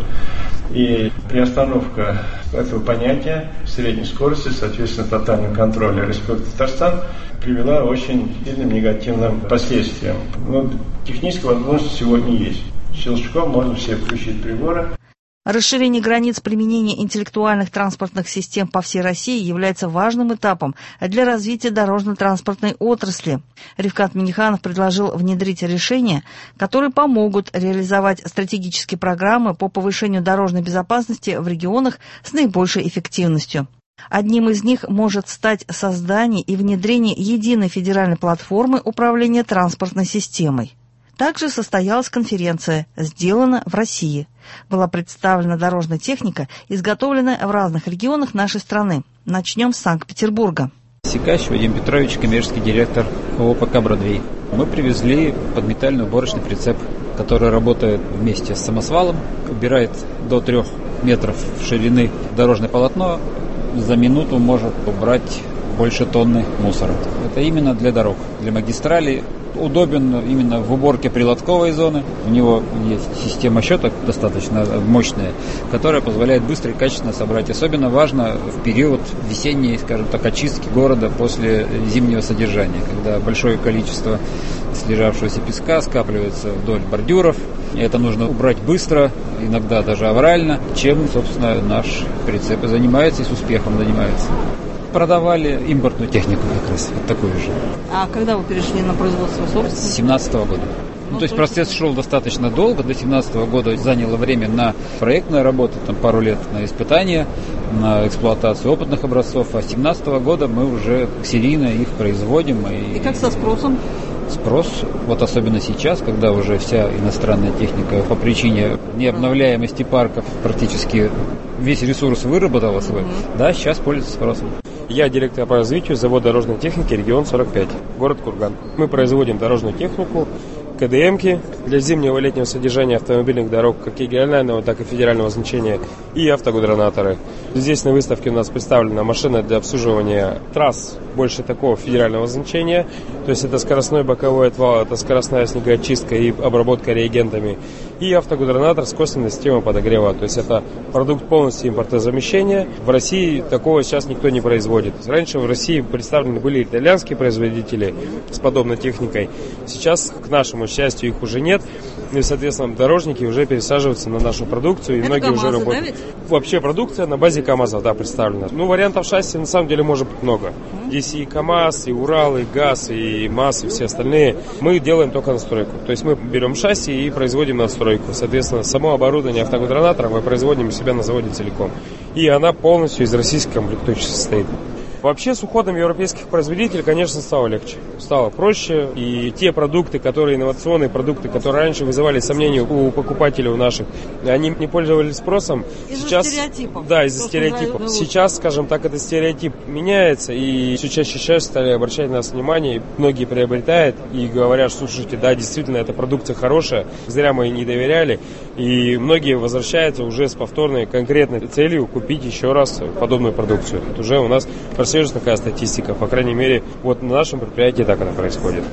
И приостановка этого понятия средней скорости, соответственно, тотального контроля Республики Татарстан, привела очень сильным негативным последствиям. Но техническая возможность сегодня есть. Щелчком можно все включить приборы. Расширение границ применения интеллектуальных транспортных систем по всей России является важным этапом для развития дорожно-транспортной отрасли. Рифкат Миниханов предложил внедрить решения, которые помогут реализовать стратегические программы по повышению дорожной безопасности в регионах с наибольшей эффективностью. Одним из них может стать создание и внедрение единой федеральной платформы управления транспортной системой. Также состоялась конференция «Сделано в России». Была представлена дорожная техника, изготовленная в разных регионах нашей страны. Начнем с Санкт-Петербурга. Сикач Вадим Петрович, коммерческий директор ООО «ПК Бродвей». Мы привезли подметальный уборочный прицеп, который работает вместе с самосвалом, убирает до 3 метров ширины дорожное полотно, за минуту может убрать больше тонны мусора. Это именно для дорог, для магистралей. Удобен именно в уборке прилотковой зоны. У него есть система щеток достаточно мощная, которая позволяет быстро и качественно собрать. Особенно важно в период весенней, скажем так, очистки города после зимнего содержания, когда большое количество слежавшегося песка скапливается вдоль бордюров. И это нужно убрать быстро, иногда даже аврально, чем, собственно, наш прицеп и занимается, и с успехом занимается. Продавали импортную технику как раз, вот такую же. А когда вы перешли на производство собственного? С 2017 года. То есть процесс шел достаточно долго, до 2017 года заняло время на проектную работу, там пару лет на испытания, на эксплуатацию опытных образцов, а с 2017 года мы уже серийно их производим. И как со спросом? Спрос, вот особенно сейчас, когда уже вся иностранная техника по причине необновляемости парков практически весь ресурс выработала свой, да, сейчас пользуется спросом. Я директор по развитию завода дорожной техники регион 45, город Курган. Мы производим дорожную технику, КДМки для зимнего и летнего содержания автомобильных дорог как регионального, так и федерального значения, и автогудронаторы. Здесь на выставке у нас представлена машина для обслуживания трасс больше такого федерального значения, то есть это скоростной боковой отвал, это скоростная снегоочистка и обработка реагентами, и автогудронатор с косвенной системой подогрева, то есть это продукт полностью импортозамещения. В России такого сейчас никто не производит. Раньше в России представлены были итальянские производители с подобной техникой, сейчас, к нашему счастью, их уже нет, и, соответственно, дорожники уже пересаживаются на нашу продукцию, и это многие КамАЗы, уже работают. Да, ведь? Вообще продукция на базе КамАЗа, да, представлена. Вариантов шасси на самом деле может быть много. Здесь и КамАЗ, и Урал, и ГАЗ, и МАЗ, и все остальные. Мы делаем только настройку. То есть мы берем шасси и производим настройку. Соответственно, само оборудование автогудронатора мы производим у себя на заводе целиком. И она полностью из российской комплектующей состоит. Вообще с уходом европейских производителей, конечно, стало легче, стало проще. И те продукты, которые инновационные продукты, которые раньше вызывали сомнения у покупателей у наших, они не пользовались спросом. Из-за стереотипов. Да, из-за стереотипов. Сейчас, скажем так, этот стереотип меняется, и все чаще стали обращать на нас внимание. Многие приобретают и говорят, слушайте, да, действительно, эта продукция хорошая, зря мы не доверяли. И многие возвращаются уже с повторной конкретной целью купить еще раз подобную продукцию. Это уже у нас прослеживается такая статистика, по крайней мере, вот на нашем предприятии так она происходит.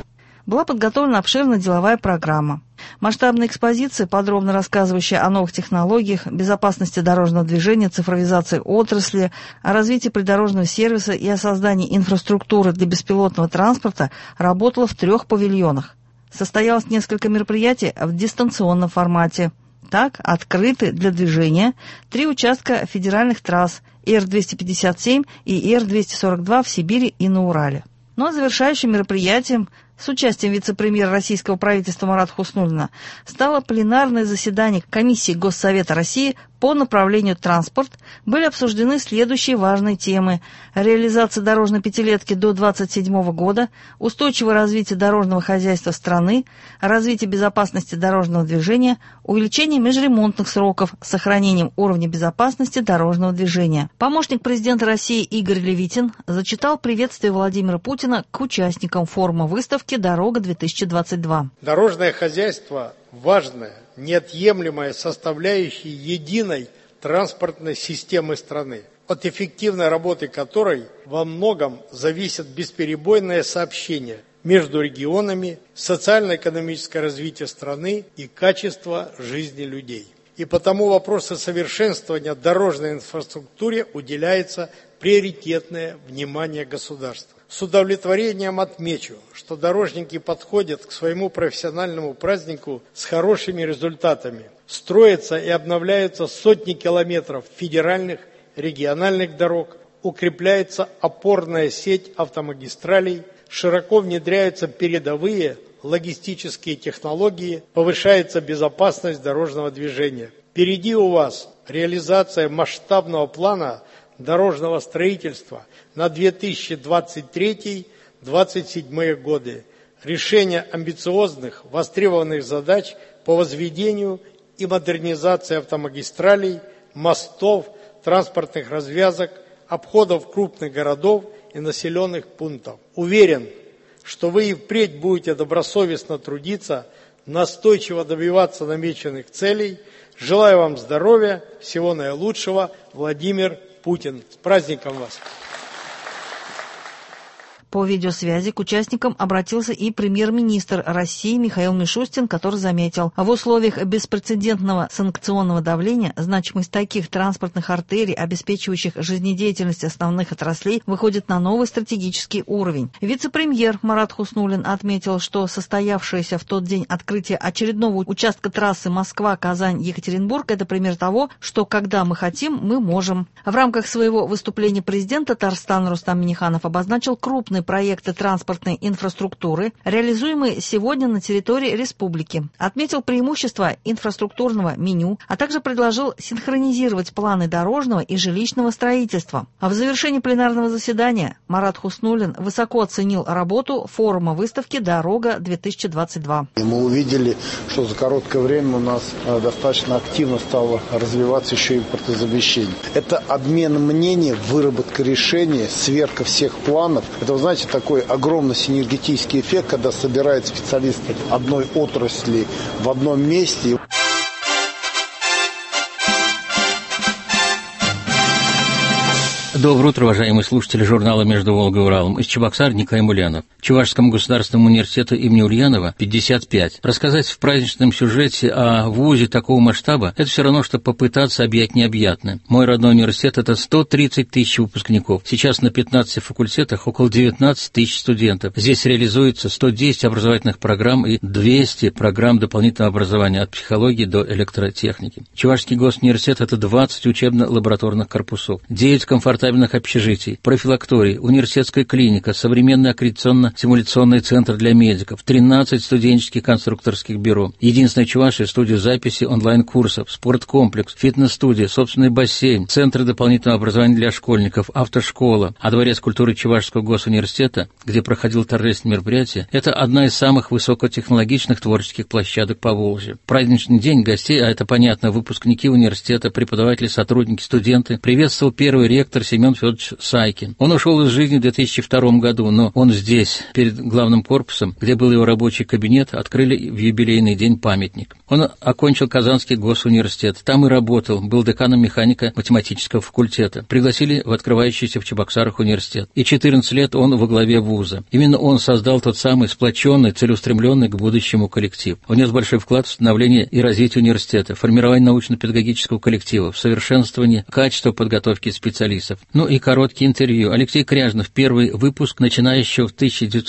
была подготовлена обширная деловая программа. Масштабная экспозиция, подробно рассказывающая о новых технологиях, безопасности дорожного движения, цифровизации отрасли, о развитии придорожного сервиса и о создании инфраструктуры для беспилотного транспорта, работала в 3 павильонах. Состоялось несколько мероприятий в дистанционном формате. Так, открыты для движения 3 участка федеральных трасс Р-257 и Р-242 в Сибири и на Урале. Ну а завершающим мероприятием с участием вице-премьера российского правительства Марата Хуснуллина стало пленарное заседание Комиссии Госсовета России по направлению транспорт. Были обсуждены следующие важные темы: реализация дорожной пятилетки до 2027 года, устойчивое развитие дорожного хозяйства страны, развитие безопасности дорожного движения, увеличение межремонтных сроков с сохранением уровня безопасности дорожного движения. Помощник президента России Игорь Левитин зачитал приветствие Владимира Путина к участникам форума выставки «Дорога-2022». Дорожное хозяйство – важная, неотъемлемая составляющая единой транспортной системы страны, от эффективной работы которой во многом зависит бесперебойное сообщение между регионами, социально-экономическое развитие страны и качество жизни людей. И потому вопросу совершенствования дорожной инфраструктуры уделяется приоритетное внимание государства. С удовлетворением отмечу, что дорожники подходят к своему профессиональному празднику с хорошими результатами. Строятся и обновляются сотни километров федеральных, региональных дорог, укрепляется опорная сеть автомагистралей, широко внедряются передовые логистические технологии, повышается безопасность дорожного движения. Впереди у вас реализация масштабного плана дорожного строительства на 2023-2027 годы, решение амбициозных, востребованных задач по возведению и модернизации автомагистралей, мостов, транспортных развязок, обходов крупных городов и населенных пунктов. Уверен, что вы и впредь будете добросовестно трудиться, настойчиво добиваться намеченных целей. Желаю вам здоровья, всего наилучшего. Владимир Путин. С праздником вас! По видеосвязи к участникам обратился и премьер-министр России Михаил Мишустин, который заметил, в условиях беспрецедентного санкционного давления значимость таких транспортных артерий, обеспечивающих жизнедеятельность основных отраслей, выходит на новый стратегический уровень. Вице-премьер Марат Хуснуллин отметил, что состоявшееся в тот день открытие очередного участка трассы Москва-Казань-Екатеринбург – это пример того, что когда мы хотим, мы можем. В рамках своего выступления президент Татарстана Рустам Минниханов обозначил крупные проекты транспортной инфраструктуры, реализуемые сегодня на территории республики. Отметил преимущества инфраструктурного меню, а также предложил синхронизировать планы дорожного и жилищного строительства. А в завершении пленарного заседания Марат Хуснуллин высоко оценил работу форума выставки «Дорога-2022». Мы увидели, что за короткое время у нас достаточно активно стало развиваться еще импортозамещение. Это обмен мнений, выработка решений, сверка всех планов. Это, вы знаете, такой огромный синергетический эффект, когда собирают специалисты одной отрасли в одном месте. Доброе утро, уважаемые слушатели журнала «Между Волгой и Уралом». Из Чебоксар Николай Мулянов. Чувашскому государственному университету имени Ульянова 55. Рассказать в праздничном сюжете о вузе такого масштаба – это все равно, что попытаться объять необъятное. Мой родной университет – это 130 тысяч выпускников. Сейчас на 15 факультетах около 19 тысяч студентов. Здесь реализуется 110 образовательных программ и 200 программ дополнительного образования от психологии до электротехники. Чувашский госуниверситет – это 20 учебно-лабораторных корпусов, 9 комфортабельных общежитий, профилакторий, университетская клиника, современный аккредитационно-симуляционный центр для медиков, 13 студенческих конструкторских бюро, единственная Чувашия студия записи онлайн-курсов, спорткомплекс, фитнес-студия, собственный бассейн, центры дополнительного образования для школьников, автошкола, а Дворец культуры Чувашского госуниверситета, где проходило торжественное мероприятие, это одна из самых высокотехнологичных творческих площадок Поволжья. В праздничный день гостей, а это понятно, выпускники университета, преподаватели, сотрудники, студенты, приветствовал первый ректор Семен Федорович Сайкин. Он ушел из жизни в 2002 году, но он здесь, перед главным корпусом, где был его рабочий кабинет, открыли в юбилейный день памятник. Он окончил Казанский госуниверситет, там и работал, был деканом механико-математического факультета. Пригласили в открывающийся в Чебоксарах университет. И 14 лет он во главе вуза. Именно он создал тот самый сплоченный, целеустремленный к будущему коллектив. Внес большой вклад в становление и развитие университета, формирование научно-педагогического коллектива, в совершенствование качества подготовки специалистов. Ну и короткие интервью. Алексей Кряжнов, первый выпуск, начиная еще в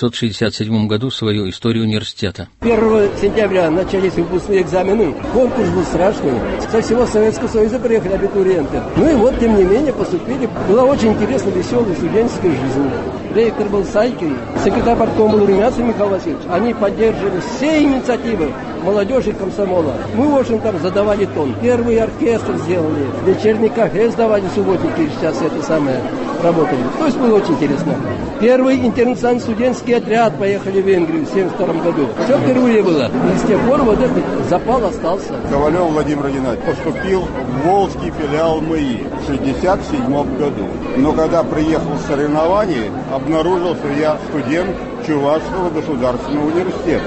1967 году свою историю университета. 1 сентября начались выпускные экзамены. Конкурс был страшный. Со всего Советского Союза приехали абитуриенты. Ну и вот, тем не менее, поступили. Была очень интересная, веселая студенческая жизнь. Ректор был Сайкин, секретарь парткома был Румянцев Михаил Васильевич. Они поддерживали все инициативы молодежи комсомола. Мы, в общем, там задавали тон. Первый оркестр сделали, вечерний кафе сдавали, субботники, сейчас это самое работали. То есть было очень интересно. Первый интернациональный студенческий отряд поехали в Венгрию в 1972 году. Все впервые было. И с тех пор вот этот запал остался. Ковалев Владимир Геннадьевич поступил в Волжский филиал МАИ в 1967 году. Но когда приехал в соревнования, обнаружил, что я студент Чувашского государственного университета.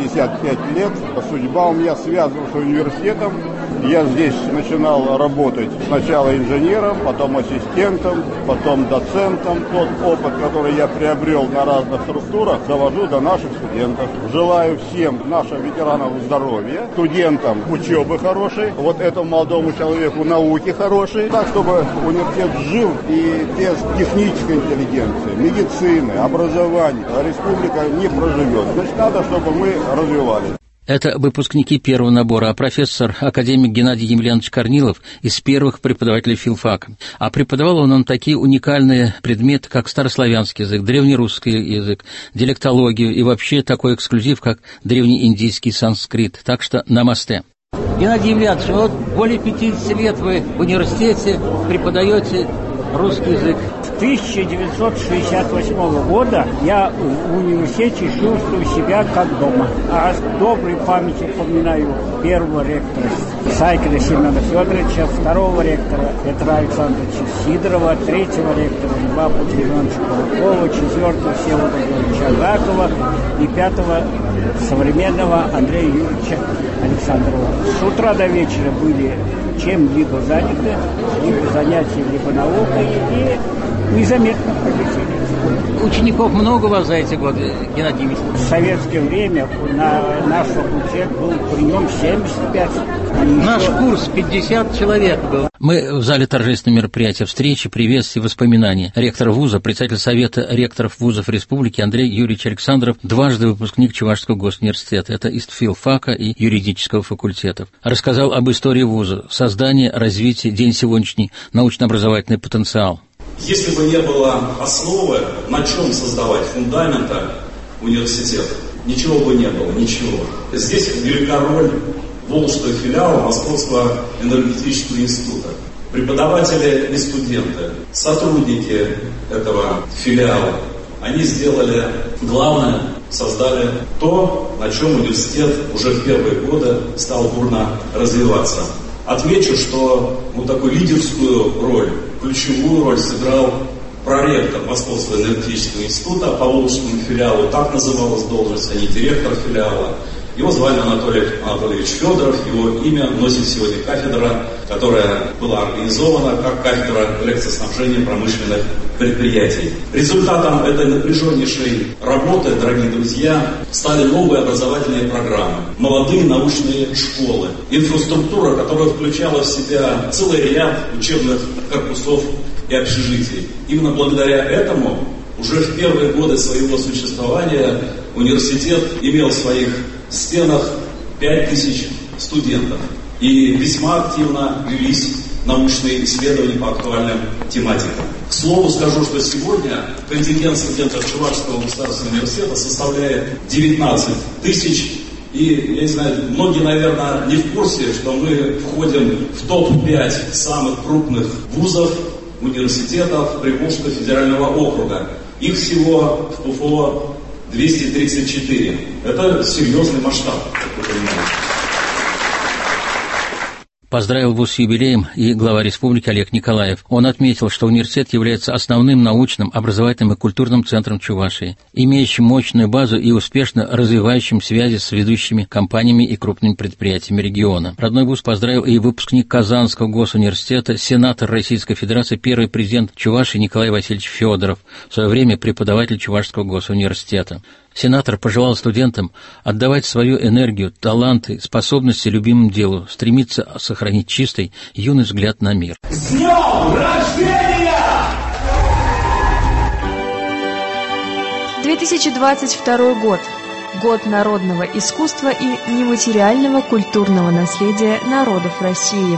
55 лет. Судьба у меня связана с университетом. Я здесь начинал работать сначала инженером, потом ассистентом, потом доцентом. Тот опыт, который я приобрел на разных структурах, довожу до наших студентов. Желаю всем нашим ветеранам здоровья, студентам учебы хорошей, вот этому молодому человеку науки хорошей, так, чтобы университет жил и без технической интеллигенции, медицины, образования республика не проживет. Значит, надо, чтобы мы развивались. Это выпускники первого набора, а профессор, академик Геннадий Емельянович Корнилов из первых преподавателей филфака. А преподавал он такие уникальные предметы, как старославянский язык, древнерусский язык, диалектологию и вообще такой эксклюзив, как древнеиндийский санскрит. Так что намасте. Геннадий Емельянович, вот более 50 лет вы в университете преподаете русский язык. С 1968 года я в университете чувствую себя как дома. А с доброй памятью поминаю первого ректора Сайкина Семена Федоровича, второго ректора Петра Александровича Сидорова, третьего ректора Льва Путилевича Кулакова, четвертого Всеволода Георгиевича Агакова и пятого современного Андрея Юрьевича Александрова. С утра до вечера были чем-либо заняты, либо занятия, либо наукой, и незаметно пролетели. Учеников много у вас за эти годы, Геннадий Ильич? В советское время наш факультет был при нем 75. Наш курс 50 человек был. Мы в зале торжественного мероприятия, встречи, приветствия, воспоминания. Ректор вуза, председатель Совета ректоров вузов республики Андрей Юрьевич Александров, дважды выпускник Чувашского госуниверситета, это из филфака и юридического факультетов. Рассказал об истории вуза, создании, развитии, день сегодняшний, научно-образовательный потенциал. Если бы не было основы, на чем создавать фундамента университета, ничего бы не было, ничего. Здесь велика роль Волжского филиала Московского энергетического института. Преподаватели и студенты, сотрудники этого филиала, они сделали главное, создали то, на чем университет уже в первые годы стал бурно развиваться. Отмечу, что такую лидерскую роль, ключевую роль сыграл проректор Московского энергетического института по Волжскому филиалу, так называлась должность, а не директор филиала. Его звали Анатолий Анатольевич Федоров, его имя носит сегодня кафедра, которая была организована как кафедра электроснабжения промышленных предприятий. Результатом этой напряженнейшей работы, дорогие друзья, стали новые образовательные программы, молодые научные школы, инфраструктура, которая включала в себя целый ряд учебных корпусов и общежитий. Именно благодаря этому уже в первые годы своего существования университет имел в своих стенах 5000 студентов. И весьма активно велись научные исследования по актуальным тематикам. К слову скажу, что сегодня контингент студентов Чувашского государственного университета составляет 19 тысяч. И, я не знаю, многие, наверное, не в курсе, что мы входим в топ-5 самых крупных вузов, университетов Приволжского федерального округа. Их всего в ПФО 234. Это серьезный масштаб, как вы понимаете. поздравил вуз с юбилеем и глава республики Олег Николаев. Он отметил, что университет является основным научным, образовательным и культурным центром Чувашии, имеющим мощную базу и успешно развивающим связи с ведущими компаниями и крупными предприятиями региона. Родной вуз поздравил и выпускник Казанского госуниверситета, сенатор Российской Федерации, первый президент Чувашии Николай Васильевич Федоров, в свое время преподаватель Чувашского госуниверситета. Сенатор пожелал студентам отдавать свою энергию, таланты, способности любимому делу, стремиться сохранить чистый, юный взгляд на мир. С днем рождения! 2022 год. Год народного искусства и нематериального культурного наследия народов России.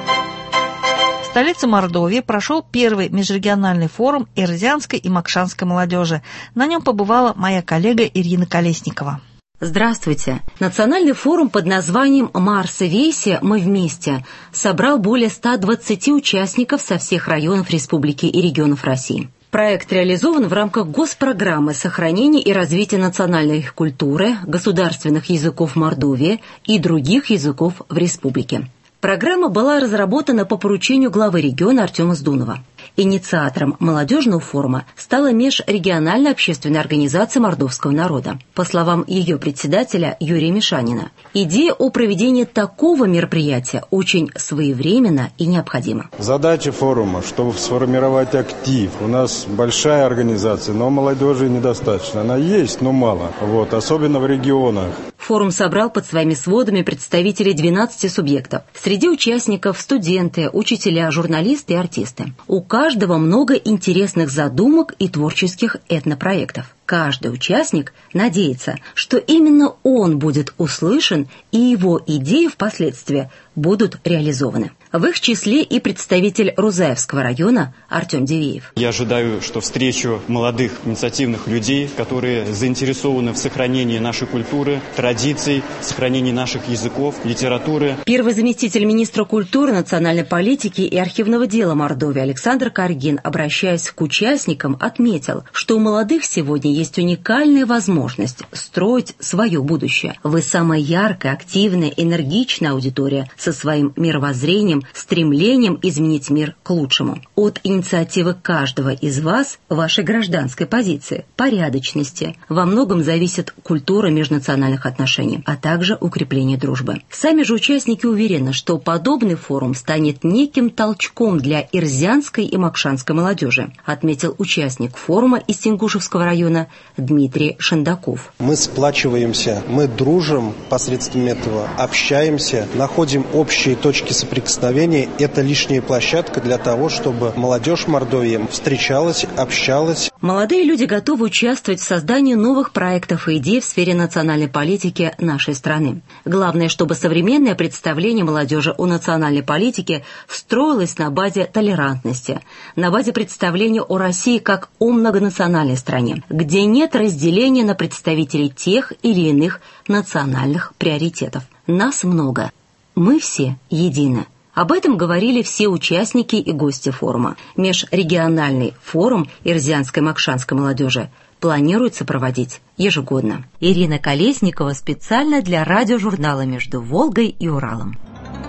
В столице Мордовии прошел первый межрегиональный форум ирзианской и макшанской молодежи. На нем побывала моя коллега Ирина Колесникова. Здравствуйте! Национальный форум под названием «Марс и Вейси. Мы вместе» собрал более 120 участников со всех районов республики и регионов России. Проект реализован в рамках госпрограммы сохранения и развития национальной культуры, государственных языков Мордовии и других языков в республике. Программа была разработана по поручению главы региона Артема Сдунова. Инициатором молодежного форума стала межрегиональная общественная организация мордовского народа. По словам ее председателя Юрия Мишанина, идея о проведении такого мероприятия очень своевременна и необходима. Задача форума, чтобы сформировать актив. У нас большая организация, но молодежи недостаточно. Она есть, но мало. Особенно в регионах. Форум собрал под своими сводами представителей 12 субъектов. Среди участников студенты, учителя, журналисты и артисты. У каждого много интересных задумок и творческих этнопроектов. Каждый участник надеется, что именно он будет услышан и его идеи впоследствии будут реализованы. В их числе и представитель Рузаевского района Артем Дивеев. Я ожидаю, что встречу молодых инициативных людей, которые заинтересованы в сохранении нашей культуры, традиций, сохранении наших языков, литературы. Первый заместитель министра культуры, национальной политики и архивного дела Мордовии Александр Каргин, обращаясь к участникам, отметил, что у молодых сегодня есть уникальная возможность строить свое будущее. Вы самая яркая, активная, энергичная аудитория со своим мировоззрением, стремлением изменить мир к лучшему. От инициативы каждого из вас, вашей гражданской позиции, порядочности, во многом зависит культура межнациональных отношений, а также укрепление дружбы. Сами же участники уверены, что подобный форум станет неким толчком для ирзианской и макшанской молодежи, отметил участник форума из Тенгушевского района Дмитрий Шендаков. Мы сплачиваемся, мы дружим посредством этого, общаемся, находим общие точки соприкосновения. Это лишняя площадка для того, чтобы молодежь Мордовии встречалась, общалась. Молодые люди готовы участвовать в создании новых проектов и идей в сфере национальной политики нашей страны. Главное, чтобы современное представление молодежи о национальной политике строилось на базе толерантности, на базе представления о России как о многонациональной стране, где нет разделения на представителей тех или иных национальных приоритетов. Нас много. Мы все едины. Об этом говорили все участники и гости форума. Межрегиональный форум ирзианской и макшанской молодежи планируется проводить ежегодно. Ирина Колесникова специально для радиожурнала «Между Волгой и Уралом».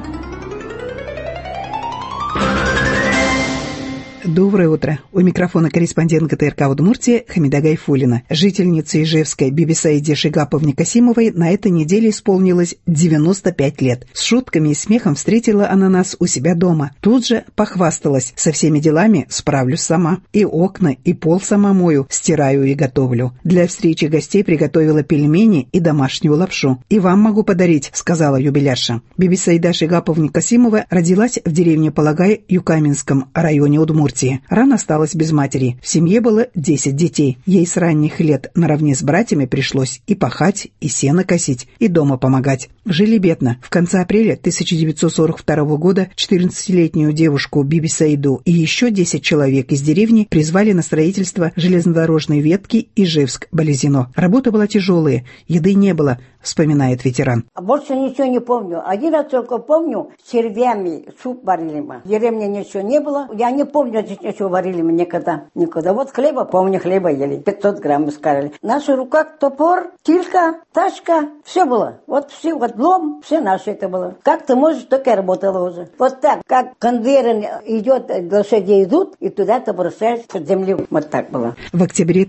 Доброе утро. У микрофона корреспондент ГТРК Удмуртии Хамида Гайфуллина. Жительнице Ижевской Бибисаиде Шигаповне Касимовой на этой неделе исполнилось 95 лет. С шутками и смехом встретила она нас у себя дома. Тут же похвасталась: со всеми делами справлюсь сама. И окна, и пол сама мою, стираю и готовлю. Для встречи гостей приготовила пельмени и домашнюю лапшу. И вам могу подарить, сказала юбилярша. Бибисаида Шигаповна Касимова родилась в деревне Полагай Юкаменском районе Удмуртии. Рано осталась без матери. В семье было 10 детей. Ей с ранних лет наравне с братьями пришлось и пахать, и сено косить, и дома помогать. Жили бедно. В конце апреля 1942 года 14-летнюю девушку Бибисаиду и еще 10 человек из деревни призвали на строительство железнодорожной ветки Ижевск-Болезино. Работа была тяжелая, еды не было, вспоминает ветеран. Больше ничего не помню. Один раз только помню, с червями суп варили мы. В деревне ничего не было. Я не помню еще варили мы никогда. Вот хлеба, помню, хлеба ели. 500 грамм искали. В наших руках топор, килька, тачка, все было. Вот все, вот лом, все наше это было. Как ты можешь, только я работала уже. Вот так, как конвейер идет, лошади идут, и туда ты бросаешь под землю. Вот так было. В октябре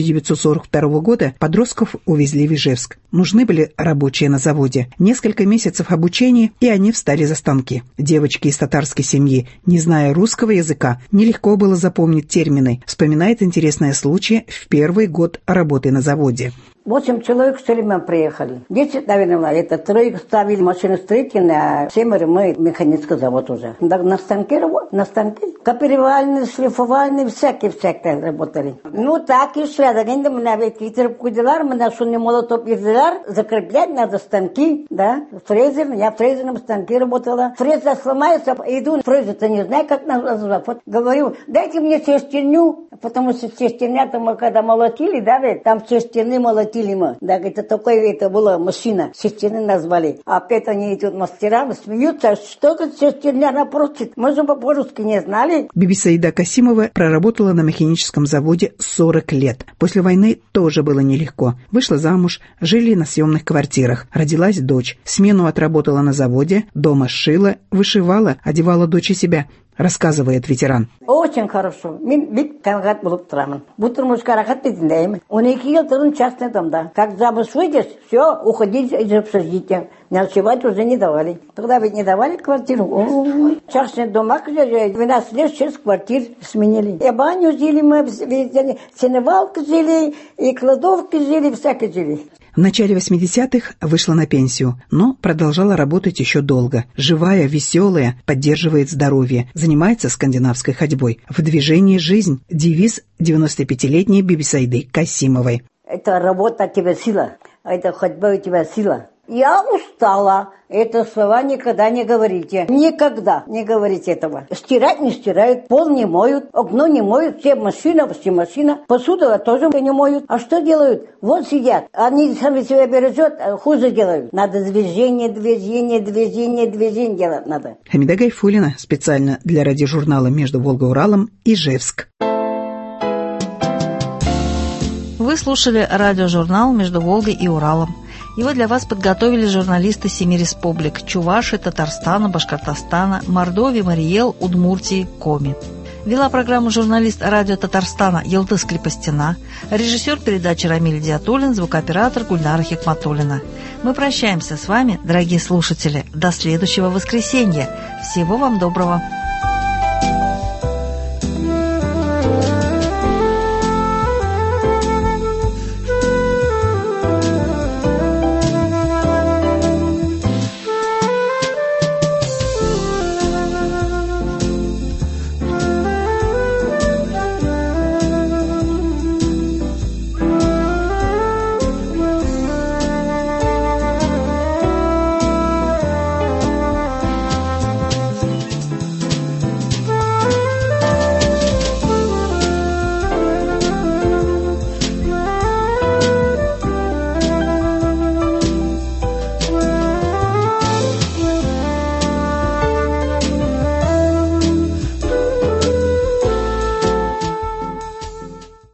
1942 года подростков увезли в Ижевск. Нужны были рабочие на заводе. Несколько месяцев обучения, и они встали за станки. Девочки из татарской семьи, не зная русского языка, нелегко было запомнить термины. Вспоминает интересные случаи в первый год работы на заводе. 8 человек, что ли, мы приехали. 10, наверное, это трое ставили машину строительную, а 7 мы механический завод уже. На станке работали, на станке. Копировальные, шлифовальные, всякие работали. Ну, так и шли. Дагенде мы какие-то куделар, мы нашли молоток изделар, закреплять надо станки, да. Фрезер, я в фрезерном станке работала. Фрезер сломается, иду, фрезер-то не знаю, как назвать. Вот говорю, дайте мне шестерню, потому что шестерня-то мы когда молотили, да, ведь там шестерни молотили. Да, это такое, это была машина, шестерни назвали. Опять они идут мастера, смеются, что это шестерня напротив. Мы же по-русски не знали. Бибисаида Касимова проработала на механическом заводе 40 лет. После войны тоже было нелегко. Вышла замуж, жили на съемных квартирах. Родилась дочь. Смену отработала на заводе, дома шила, вышивала, одевала дочь и себя. Рассказывает ветеран. Очень хорошо. Мен карагат болып тұрамын. Бұтырмыз карагат бетіндеймін. 12 ел тұрын частный домда. Как замуж выйдешь, все, уходите из общежития. Ночевать уже не давали. Тогда ведь не давали квартиру. Ой, частный дома, 12 лет, 6 квартир сменили. И баню жили мы, сеневалку жили, и кладовки жили, всякие жили. В начале 80-х вышла на пенсию, но продолжала работать еще долго. Живая, веселая, поддерживает здоровье, занимается скандинавской ходьбой. В движении «Жизнь» – девиз 95-летней Бибисайды Касимовой. Это работа тебе сила, а это ходьба у тебя сила. Я устала. Это слова никогда не говорите. Никогда не говорите этого. Стирать не стирают, пол не моют, окно не моют, все машина. Посуду тоже не моют. А что делают? Вот сидят. Они сами себя бережут, хуже делают. Надо движение делать надо. Хамида Гайфуллина специально для радиожурнала «Между Волгой и Уралом» Ижевск. Вы слушали радиожурнал «Между Волгой и Уралом». Его для вас подготовили журналисты 7 республик – Чувашии, Татарстана, Башкортостана, Мордовии, Марий-Эл, Удмуртии, Коми. Вела программу журналист радио Татарстана Йылдыз Крепостина, режиссер передачи Рамиль Диатуллин, звукооператор Гульнара Хикматуллина. Мы прощаемся с вами, дорогие слушатели, до следующего воскресенья. Всего вам доброго.